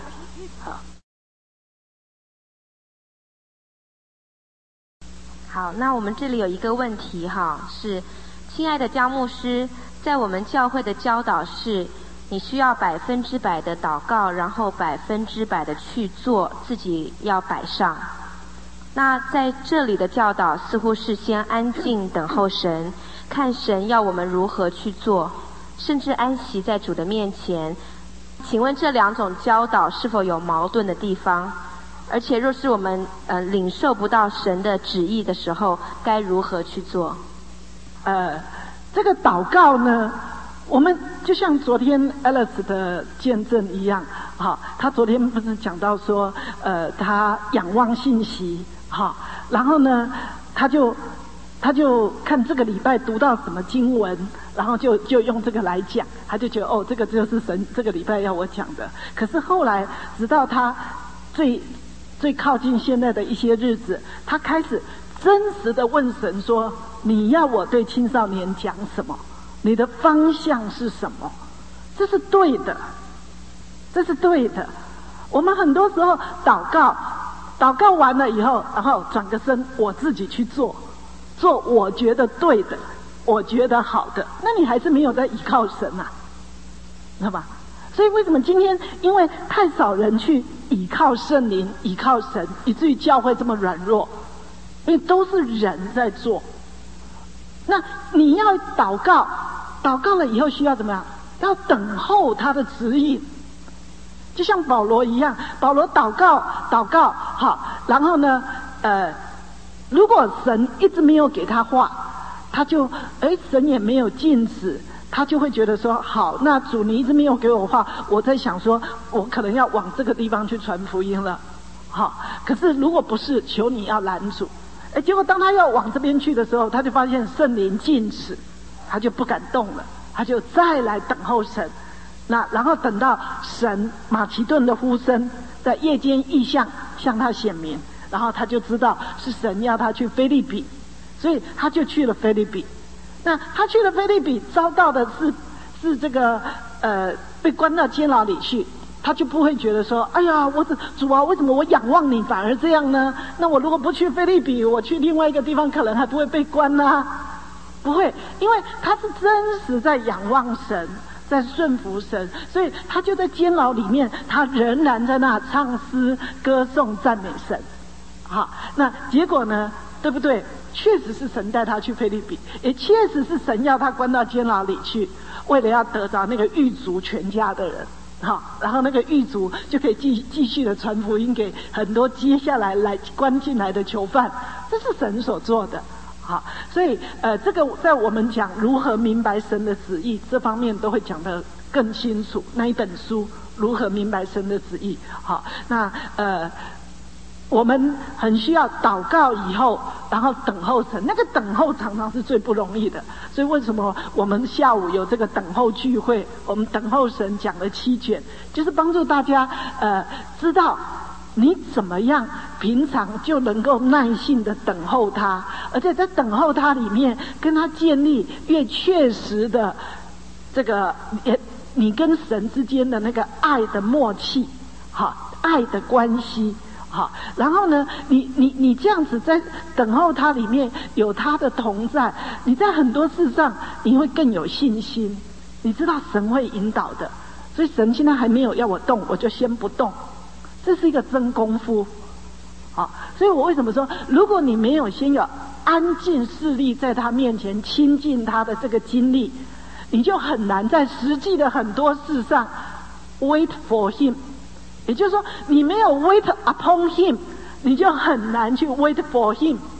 好，那我们这里有一个问题是，亲爱的姜牧师，在我们教会的教导是，你需要100%的祷告，然后100%的去做，自己要摆上。那在这里的教导似乎是先安静等候神，看神要我们如何去做，甚至安息在主的面前。请问这两种教导是否有矛盾的地方？而且若是我们领受不到神的旨意的时候，该如何去做？ 这个祷告呢，我们就像昨天 Alice 的见证一样，他昨天不是讲到说，他仰望信息，然后呢，他就看这个礼拜读到什么经文，然后就用这个来讲，他就觉得这个就是神这个礼拜要我讲的。可是后来，直到他最靠近现在的一些日子，他开始真实的问神说：“你要我对青少年讲什么？你的方向是什么？”这是对的，这是对的。我们很多时候祷告完了以后，然后转个身，我自己去做我觉得对的，我觉得好的，那你还是没有在依靠神啊，知道吧？所以为什么今天因为太少人去依靠圣灵、依靠神，以至于教会这么软弱？因为都是人在做。那你要祷告了以后需要怎么样？要等候他的指引。就像保罗一样，保罗祷告好，然后呢如果神一直没有给他话，他就神也没有禁止，他就会觉得说，好，那主你一直没有给我话，我在想说我可能要往这个地方去传福音了。 好，可是如果不是，求你要拦阻。结果当他要往这边去的时候，他就发现圣灵禁止，他就不敢动了，他就再来等候神。然后等到神马其顿的呼声在夜间异象向他显明，然后他就知道是神要他去腓立比，所以他就去了腓立比。那他去了腓立比，遭到的是这个被关到监牢里去。他就不会觉得说，哎呀，主啊，为什么我仰望你反而这样呢？那我如果不去腓立比，我去另外一个地方可能还不会被关啊。不会，因为他是真实在仰望神，在顺服神，所以他就在监牢里面，他仍然在那唱诗歌颂赞美神。好，那结果呢，对不对？确实是神带他去腓立比，也确实是神要他关到监牢里去，为了要得着那个狱卒全家的人。好，然后那个狱卒就可以继续的传福音给很多接下来关进来的囚犯，这是神所做的。好，所以这个在我们讲如何明白神的旨意这方面都会讲得更清楚。那一本书如何明白神的旨意。好，那我们很需要祷告以后，然后等候神。那个等候常常是最不容易的，所以为什么我们下午有这个等候聚会？我们等候神讲了7卷，就是帮助大家知道你怎么样平常就能够耐心的等候他，而且在等候他里面跟他建立越确实的这个你跟神之间的那个爱的默契，好，爱的关系。好，然后呢，你这样子在等候他里面有他的同在，你在很多事上你会更有信心，你知道神会引导的，所以神现在还没有要我动，我就先不动，这是一个真功夫。好，所以我为什么说，如果你没有先有安静势力在他面前亲近他的这个经历，你就很难在实际的很多事上 wait for him。也就是说，你没有 wait upon him， 你就很难去 wait for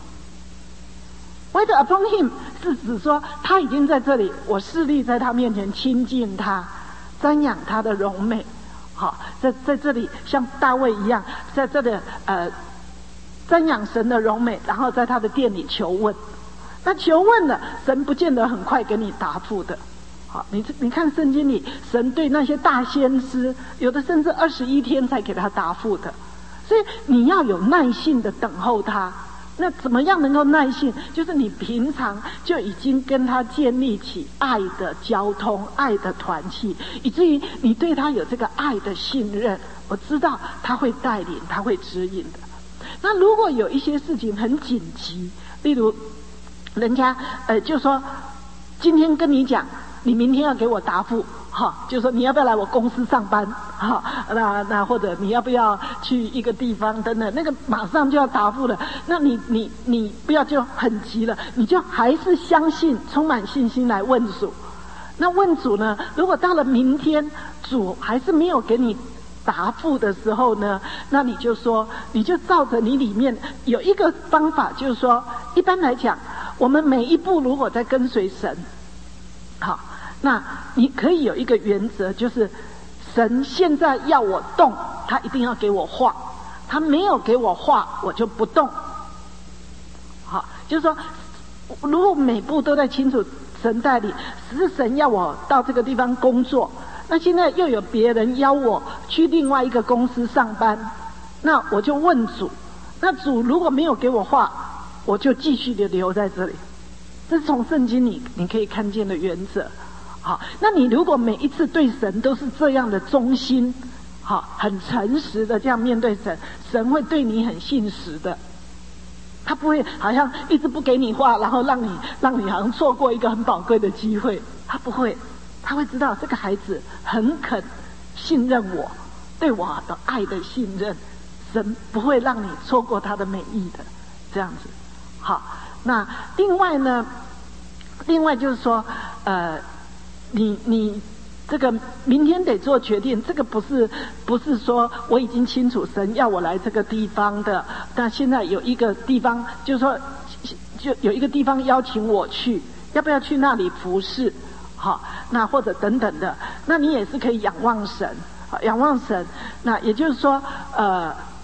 him。wait upon him 是指说他已经在这里，我势力在他面前亲近他，瞻仰他的荣美。好，在这里像大卫一样，在这里瞻仰神的荣美，然后在他的殿里求问。那求问了，神不见得很快给你答复的。好，你看圣经里，神对那些大先知，有的甚至21天才给他答复的，所以你要有耐性的等候他。那怎么样能够耐性？就是你平常就已经跟他建立起爱的交通、爱的团契，以至于你对他有这个爱的信任。我知道他会带领，他会指引的。那如果有一些事情很紧急，例如人家就说今天跟你讲，你明天要给我答复，就说你要不要来我公司上班，那或者你要不要去一个地方等等，那个马上就要答复了。那你不要就很急了，你就还是相信，充满信心来问主。那问主呢，如果到了明天主还是没有给你答复的时候呢，那你就说，你就照着你里面有一个方法，就是说一般来讲，我们每一步如果在跟随神，好，那你可以有一个原则，就是神现在要我动，他一定要给我话，他没有给我话，我就不动。好，就是说如果每步都在清楚神带领，是神要我到这个地方工作，那现在又有别人邀我去另外一个公司上班，那我就问主，那主如果没有给我话，我就继续的留在这里。这是从圣经里你可以看见的原则。好，那你如果每一次对神都是这样的忠心，好，很诚实的这样面对神，神会对你很信实的。他不会好像一直不给你话，然后让你好像错过一个很宝贵的机会。他不会，他会知道这个孩子很肯信任我，对我的爱的信任，神不会让你错过他的美意的，这样子。好，那另外就是说，你这个明天得做决定，这个不是说我已经清楚神要我来这个地方的，但现在有一个地方，就是说就有一个地方邀请我去，要不要去那里服侍？好，那或者等等的，那你也是可以仰望神，仰望神。那也就是说，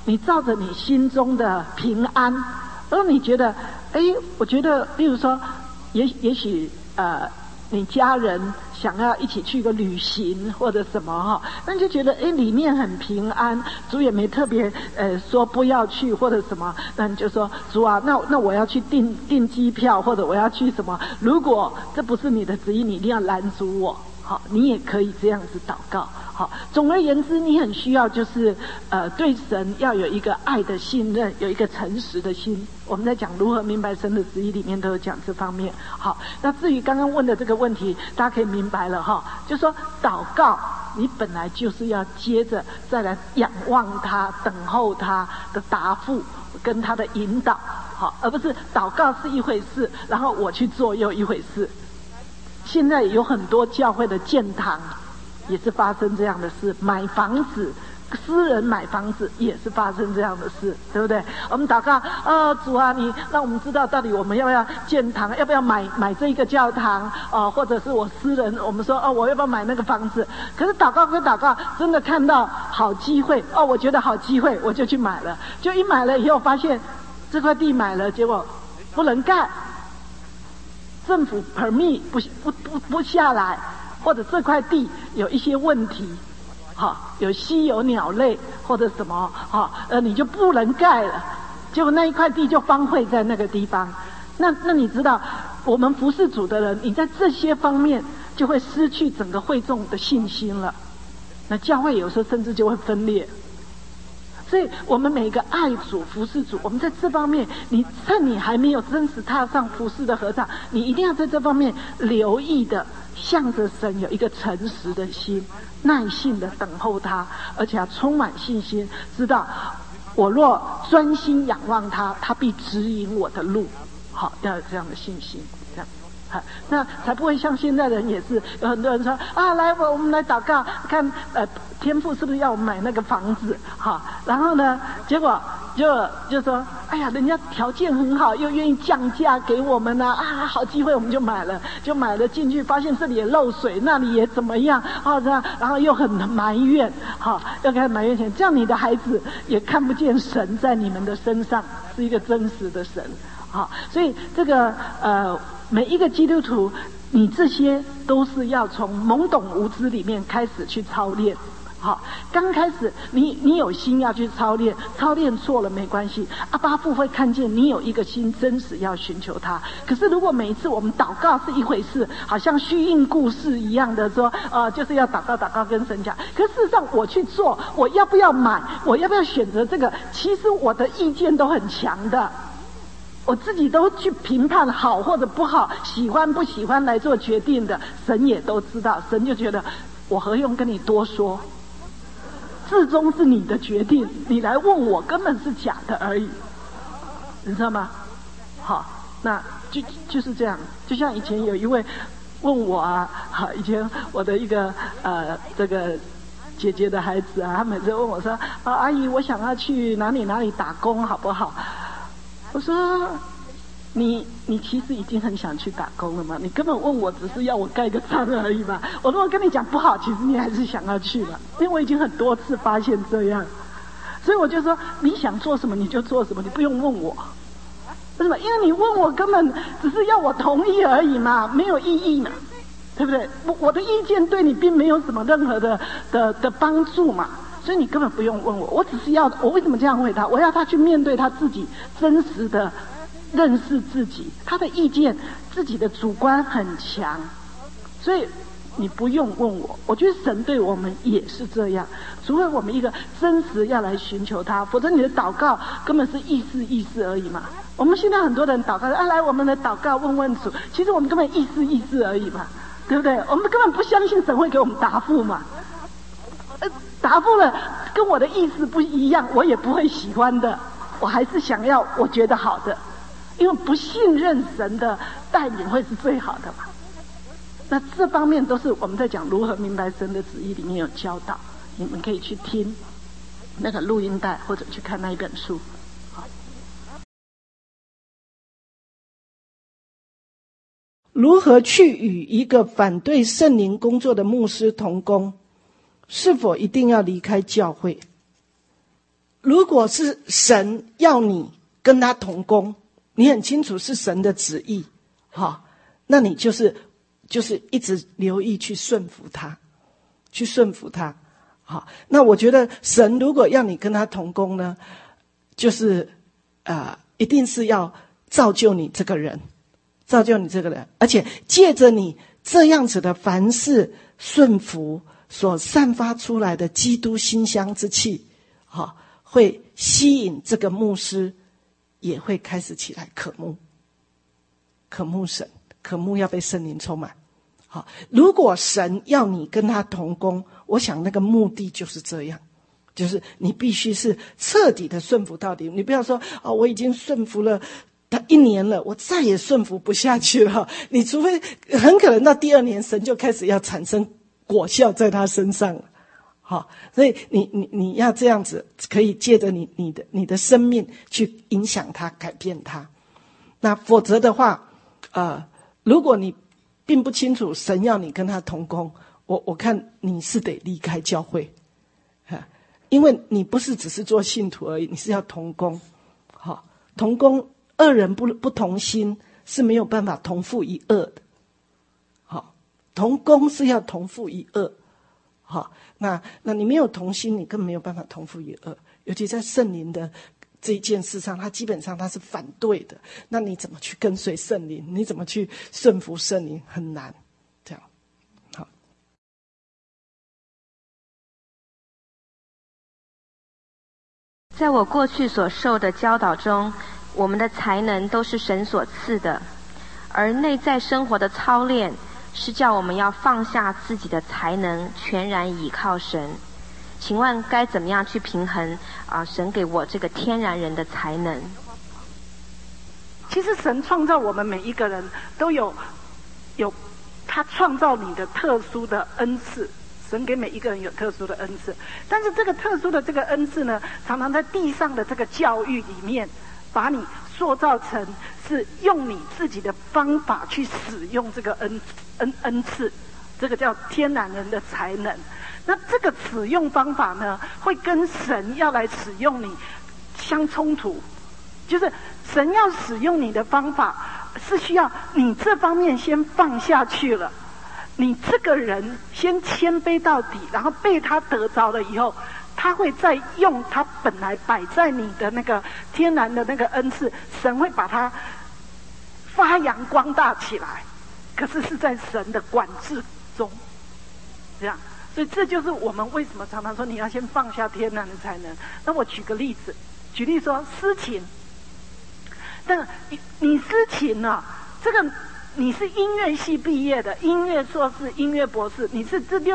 你照着你心中的平安，而你觉得，我觉得，例如说，也许你家人想要一起去个旅行或者什么哈，那你就觉得里面很平安，主也没特别说不要去或者什么，那你就说主啊，那我要去订机票，或者我要去什么，如果这不是你的旨意，你一定要拦阻我。好，你也可以这样子祷告。好，总而言之，你很需要就是对神要有一个爱的信任，有一个诚实的心。我们在讲如何明白神的旨意里面都有讲这方面。好，那至于刚刚问的这个问题，大家可以明白了哈，就说祷告你本来就是要接着再来仰望他，等候他的答复跟他的引导。好，而不是祷告是一回事，然后我去做又一回事。现在有很多教会的建堂也是发生这样的事，买房子，私人买房子也是发生这样的事，对不对？我们祷告，主啊，你让我们知道到底我们要不要建堂，要不要买这一个教堂，或者是我私人，我们说我要不要买那个房子？可是祷告归祷告，真的看到好机会，我觉得好机会，我就去买了，就一买了以后发现这块地买了，结果不能盖。政府 permit 不下来，或者这块地有一些问题，有稀有鸟类或者什么，你就不能盖了。结果那一块地就荒废在那个地方。那你知道，我们服侍主的人，你在这些方面就会失去整个会众的信心了。那教会有时候甚至就会分裂。所以我们每一个爱主服侍主，我们在这方面，你趁你还没有真实踏上服侍的合场，你一定要在这方面留意的，向着神有一个诚实的心，耐心的等候他，而且要充满信心，知道我若专心仰望他，他必指引我的路。好，要有这样的信心，这样。那才不会像现在的人也是有很多人说来我们来祷告，看天父是不是要我们买那个房子，然后呢结果就说哎呀人家条件很好，又愿意降价给我们好机会我们就买了进去，发现这里也漏水，那里也怎么样这样，然后又很埋怨，又开始埋怨钱，这样你的孩子也看不见神在你们的身上是一个真实的神。所以这个每一个基督徒，你这些都是要从懵懂无知里面开始去操练。刚开始你有心要去操练错了没关系，阿爸父会看见你有一个心真实要寻求他。可是如果每一次我们祷告是一回事，好像虚应故事一样的说就是要祷告跟神讲，可是事实上我去做，我要不要买，我要不要选择这个，其实我的意见都很强的，我自己都去评判好或者不好，喜欢不喜欢来做决定的，神也都知道。神就觉得我何用跟你多说，至终是你的决定，你来问我根本是假的而已，你知道吗？好，那就是这样。就像以前有一位问我以前我的一个这个姐姐的孩子他每次问我说阿姨我想要去哪里打工好不好？我说你其实已经很想去打工了嘛，你根本问我只是要我盖个章而已嘛。我如果跟你讲不好，其实你还是想要去嘛，因为我已经很多次发现这样。所以我就说你想做什么你就做什么，你不用问我。为什么？因为你问我根本只是要我同意而已嘛，没有意义嘛，对不对？我的意见对你并没有什么任何的帮助嘛，所以你根本不用问我。我只是要，我为什么这样回答？我要他去面对他自己真实的认识自己，他的意见自己的主观很强，所以你不用问我。我觉得神对我们也是这样，除非我们一个真实要来寻求他，否则你的祷告根本是意思而已嘛。我们现在很多人祷告来我们来祷告问主，其实我们根本意思而已嘛，对不对？我们根本不相信神会给我们答复嘛，答复了跟我的意思不一样，我也不会喜欢的，我还是想要我觉得好的，因为不信任神的带领会是最好的嘛。那这方面都是我们在讲如何明白神的旨意里面有教导，你们可以去听那个录音带或者去看那一本书。 如何去与一个反对圣灵工作的牧师同工？是否一定要离开教会？ 如果是神要你跟他同工，你很清楚是神的旨意，那你就是一直留意去顺服他，去顺服他。好，那我觉得神如果要你跟他同工呢，就是一定是要造就你这个人，造就你这个人，而且借着你这样子的凡事顺服所散发出来的基督馨香之气，会吸引这个牧师也会开始起来渴慕神，渴慕要被圣灵充满。好，如果神要你跟他同工，我想那个目的就是这样，就是你必须是彻底的顺服到底。你不要说我已经顺服了他1年了，我再也顺服不下去了。你除非很可能到第2年，神就开始要产生果效在他身上了。好，所以你要这样子，可以借着你的生命去影响他，改变他。那否则的话，如果你并不清楚神要你跟他同工，我看你是得离开教会，因为你不是只是做信徒而已，你是要同工。好，同工2人不同心是没有办法同负一轭的。好，同工是要同负一轭。好，那你没有同心，你根本没有办法同负一轭。尤其在圣灵的这一件事上，他基本上他是反对的。那你怎么去跟随圣灵？你怎么去顺服圣灵？很难。这样，好。 在我过去所受的教导中，我们的才能都是神所赐的，而内在生活的操练是叫我们要放下自己的才能，全然倚靠神。请问该怎么样去平衡神给我这个天然人的才能？ 其实神创造我们每一个人都有他创造你的特殊的恩赐，神给每一个人有特殊的恩赐，但是这个特殊的这个恩赐呢，常常在地上的这个教育里面把你塑造成是用你自己的方法去使用这个恩赐，这个叫天然人的才能。那这个使用方法呢，会跟神要来使用你相冲突，就是神要使用你的方法是需要你这方面先放下去了，你这个人先谦卑到底，然后被他得着了以后，他会再用他本来摆在你的那个天然的那个恩赐，神会把它发扬光大起来，可是是在神的管制中，这样。所以这就是我们为什么常常说你要先放下天然的才能。那我举个例子，举例说司琴，但你司琴啊，这个你是音乐系毕业的，音乐硕士、音乐博士，你是这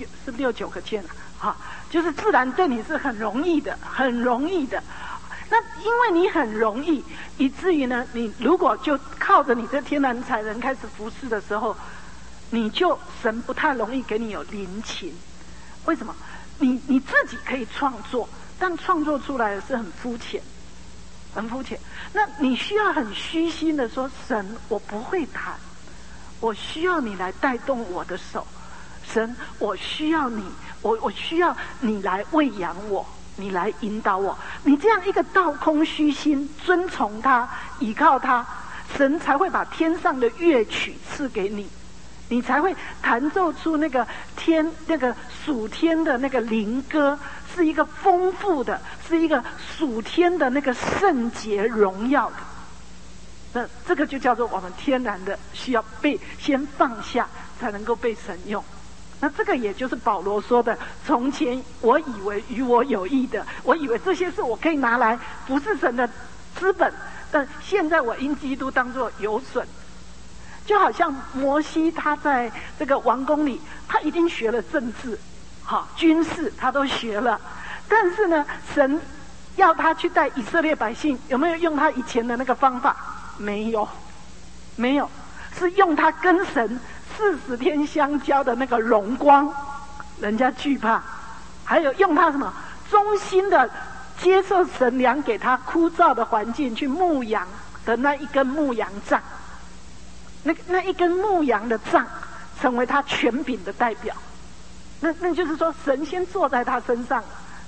69个键啊，就是自然对你是很容易的，很容易的。那因为你很容易，以至于呢，你如果就靠着你这天然才能开始服侍的时候，你就神不太容易给你有灵情。为什么？你自己可以创作，但创作出来的是很肤浅，很肤浅。那你需要很虚心的说，神，我不会弹，我需要你来带动我的手。神，我需要你，我需要你来喂养我，你来引导我。你这样一个倒空虚心，遵从他，依靠他，神才会把天上的乐曲赐给你，你才会弹奏出那个属天的那个灵歌，是一个丰富的，是一个属天的那个圣洁荣耀的。那这个就叫做我们天然的需要被先放下，才能够被神用。那这个也就是保罗说的，从前我以为与我有益的，我以为这些是我可以拿来服侍神的资本，但现在我因基督当作有损。就好像摩西他在这个王宫里，他一定学了政治军事他都学了，但是呢，神要他去带以色列百姓，有没有用他以前的那个方法？没有，是用他跟神40天相交的那个荣光，人家惧怕，还有用他什么忠心的接受神量给他枯燥的环境去牧羊的那一根牧羊杖，那一根牧羊的杖成为他权柄的代表。那就是说，神先坐在他身上，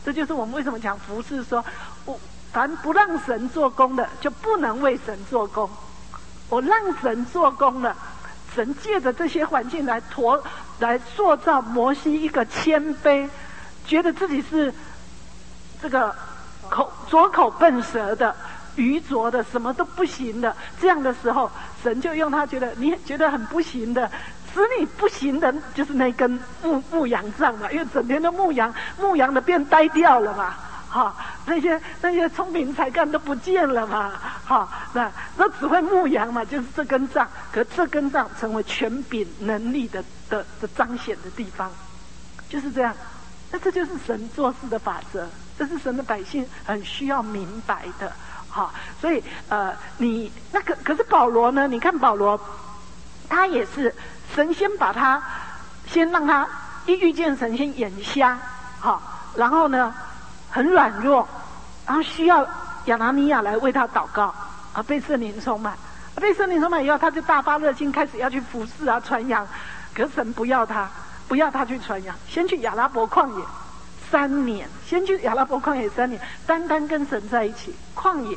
这就是我们为什么讲服事说，凡不让神做工的，就不能为神做工。我让神做工了，神借着这些环境来塑造摩西一个谦卑，觉得自己是这个拙口笨舌的、愚拙的、什么都不行的，这样的时候，神就用他你觉得很不行的，使你不行的就是那根牧羊杖嘛，因为整天都牧羊的变呆掉了嘛，那些聪明才干都不见了嘛，那只会牧羊嘛，就是这根杖，可这根杖成为权柄能力的彰显的地方，就是这样。那这就是神做事的法则，这是神的百姓很需要明白的。所以可是保罗呢？你看保罗，他也是神先让他一遇见神先眼瞎，然后呢很软弱，然后需要亚拿尼亚来为他祷告，被圣灵充满，以后他就大发热心，开始要去服侍传扬。可是神不要他去传扬，先去亚拉伯旷野3年，单单跟神在一起旷野。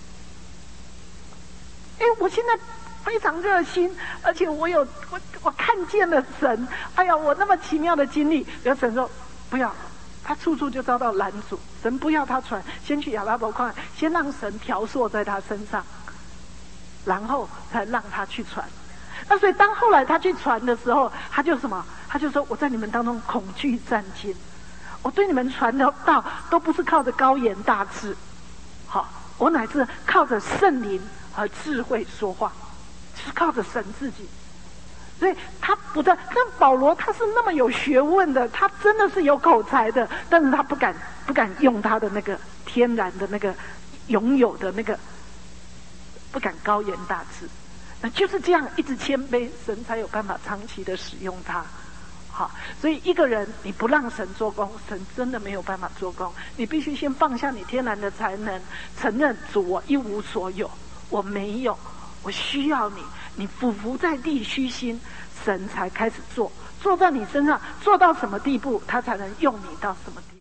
我现在非常热心，而且我看见了神，我那么奇妙的经历。然后神说不要，他处处就遭到拦阻，神不要他传，先去亚拉伯旷野，先让神调唆在他身上，然后才让他去传。那所以当后来他去传的时候，他就说我在你们当中恐惧战惊，我对你们传的道都不是靠着高言大志，我乃是靠着圣灵和智慧说话，就是靠着神自己。所以他不但保罗他是那么有学问的，他真的是有口才的，但是他不敢用他的那个天然的那个拥有的那个，不敢高言大志。那就是这样一直谦卑，神才有办法长期的使用他。所以一个人你不让神做工，神真的没有办法做工。你必须先放下你天然的才能，承认主我一无所有，我没有，我需要你。你伏在地虚心，神才开始做在你身上，做到什么地步，他才能用你到什么地步。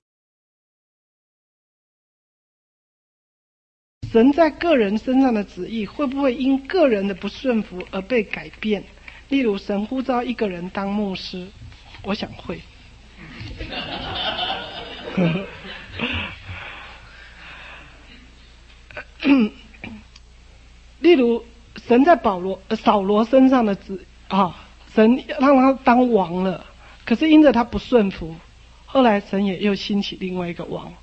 神在个人身上的旨意会不会因个人的不顺服而被改变？例如神呼召一个人当牧师，我想会。例如神在扫罗身上的神让他当王了，可是因着他不顺服，后来神也又兴起另外一个王。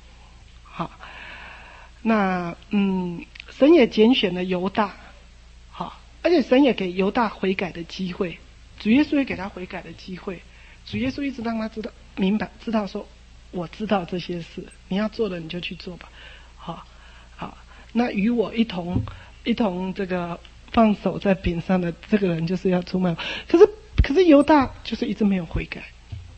那神也拣选了犹大，而且神也给犹大悔改的机会，主耶稣也给他悔改的机会。主耶稣一直让他明白知道说，我知道这些事，你要做的你就去做吧。好，那与我一同这个放手在饼上的这个人就是要出卖。可是犹大就是一直没有悔改，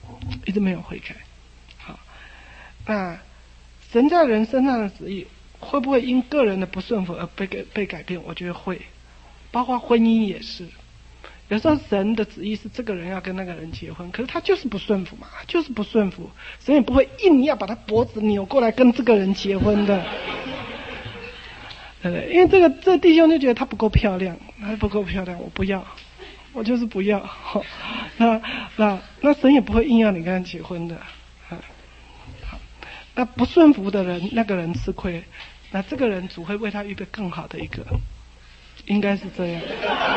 好，那神在人身上的旨意会不会因个人的不顺服而被改变？我觉得会，包括婚姻也是。有时候神的旨意是这个人要跟那个人结婚，可是他就是不顺服嘛，神也不会硬要把他脖子扭过来跟这个人结婚的。对不对？因为这弟兄就觉得他不够漂亮，我不要，我就是不要。那神也不会硬要你跟他结婚的。那不顺服的人，那个人吃亏，那这个人主会为他预备更好的一个，应该是这样。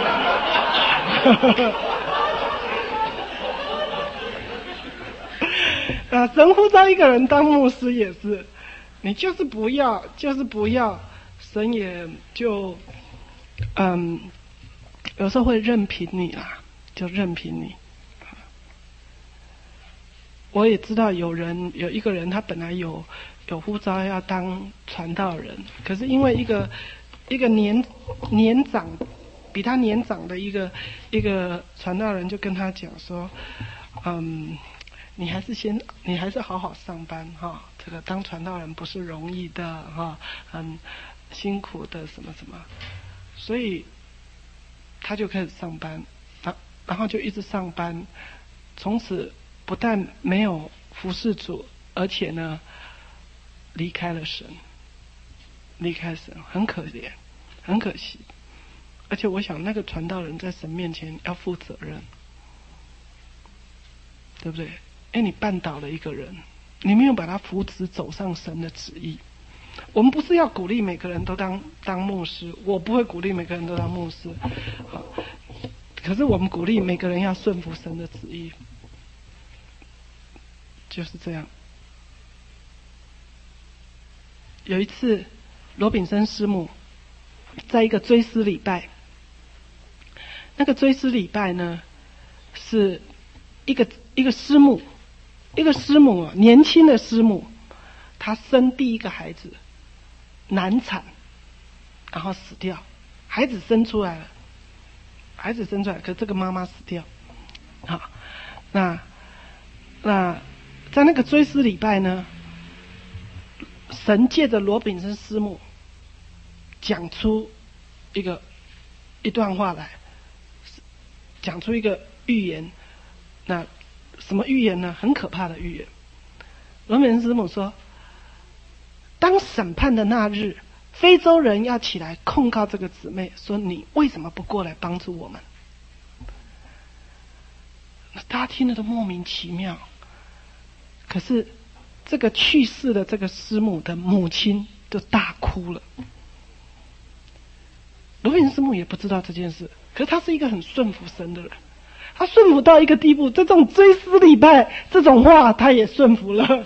神呼召一个人当牧师也是，你就是不要，神也就有时候会任凭你啦，就任凭你。我也知道有一个人他本来有呼召要当传道人，可是因为一个年长比他年长的一个传道人就跟他讲说，你还是好好上班哈，这个当传道人不是容易的哈，很辛苦的什么什么，所以他就开始上班，然后就一直上班，从此不但没有服侍主， 而且呢，离开了神，很可怜，很可惜。而且我想，那个传道人在神面前要负责任，对不对？你绊倒了一个人，你没有把他扶持走上神的旨意。我们不是要鼓励每个人都当牧师，我不会鼓励每个人都当牧师，可是我们鼓励每个人要顺服神的旨意，就是这样。有一次，罗炳生师母在一个追思礼拜，那个追思礼拜呢，是一个师母，年轻的师母，她生第一个孩子难产，然后死掉，孩子生出来了，可这个妈妈死掉。好，那在那个追思礼拜呢，神借着罗炳生师母讲出一段话来，讲出一个预言。那什么预言呢？很可怕的预言。罗炳生师母说，当审判的那日，非洲人要起来控告这个姊妹，说你为什么不过来帮助我们？那大家听了都莫名其妙。可是这个去世的这个师母的母亲就大哭了。罗炳生师母也不知道这件事，可是他是一个很顺服神的人，他顺服到一个地步，这种追思礼拜这种话他也顺服了。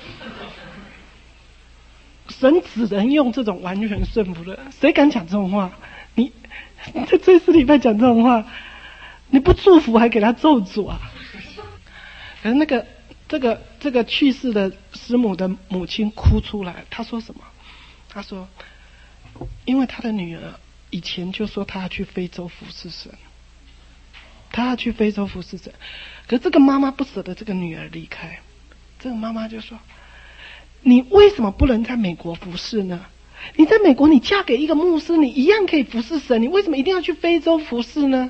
神只能用这种完全顺服的，谁敢讲这种话？你在追思礼拜讲这种话，你不祝福还给他咒诅啊！可是这个去世的师母的母亲哭出来，她说什么？她说，因为她的女儿以前就说她要去非洲服侍神，可是这个妈妈不舍得这个女儿离开，这个妈妈就说，你为什么不能在美国服侍呢？你在美国你嫁给一个牧师，你一样可以服侍神，你为什么一定要去非洲服侍呢？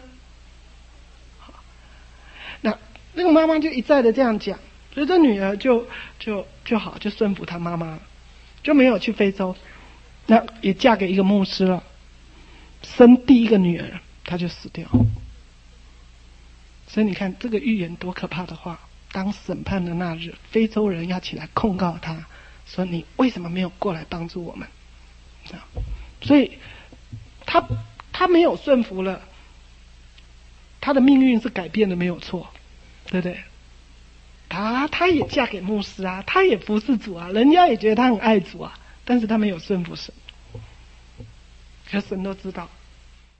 那个妈妈就一再的这样讲，所以这女儿就好，就顺服她妈妈，就没有去非洲，那也嫁给一个牧师了，生第一个女儿她就死掉。所以你看这个预言多可怕的话，当审判的那日，非洲人要起来控告他，说你为什么没有过来帮助我们？所以他没有顺服了，他的命运是改变的，没有错，对不对？他也嫁给牧师啊，他也服侍主啊，人家也觉得他很爱主啊，但是他没有顺服神。可神都知道，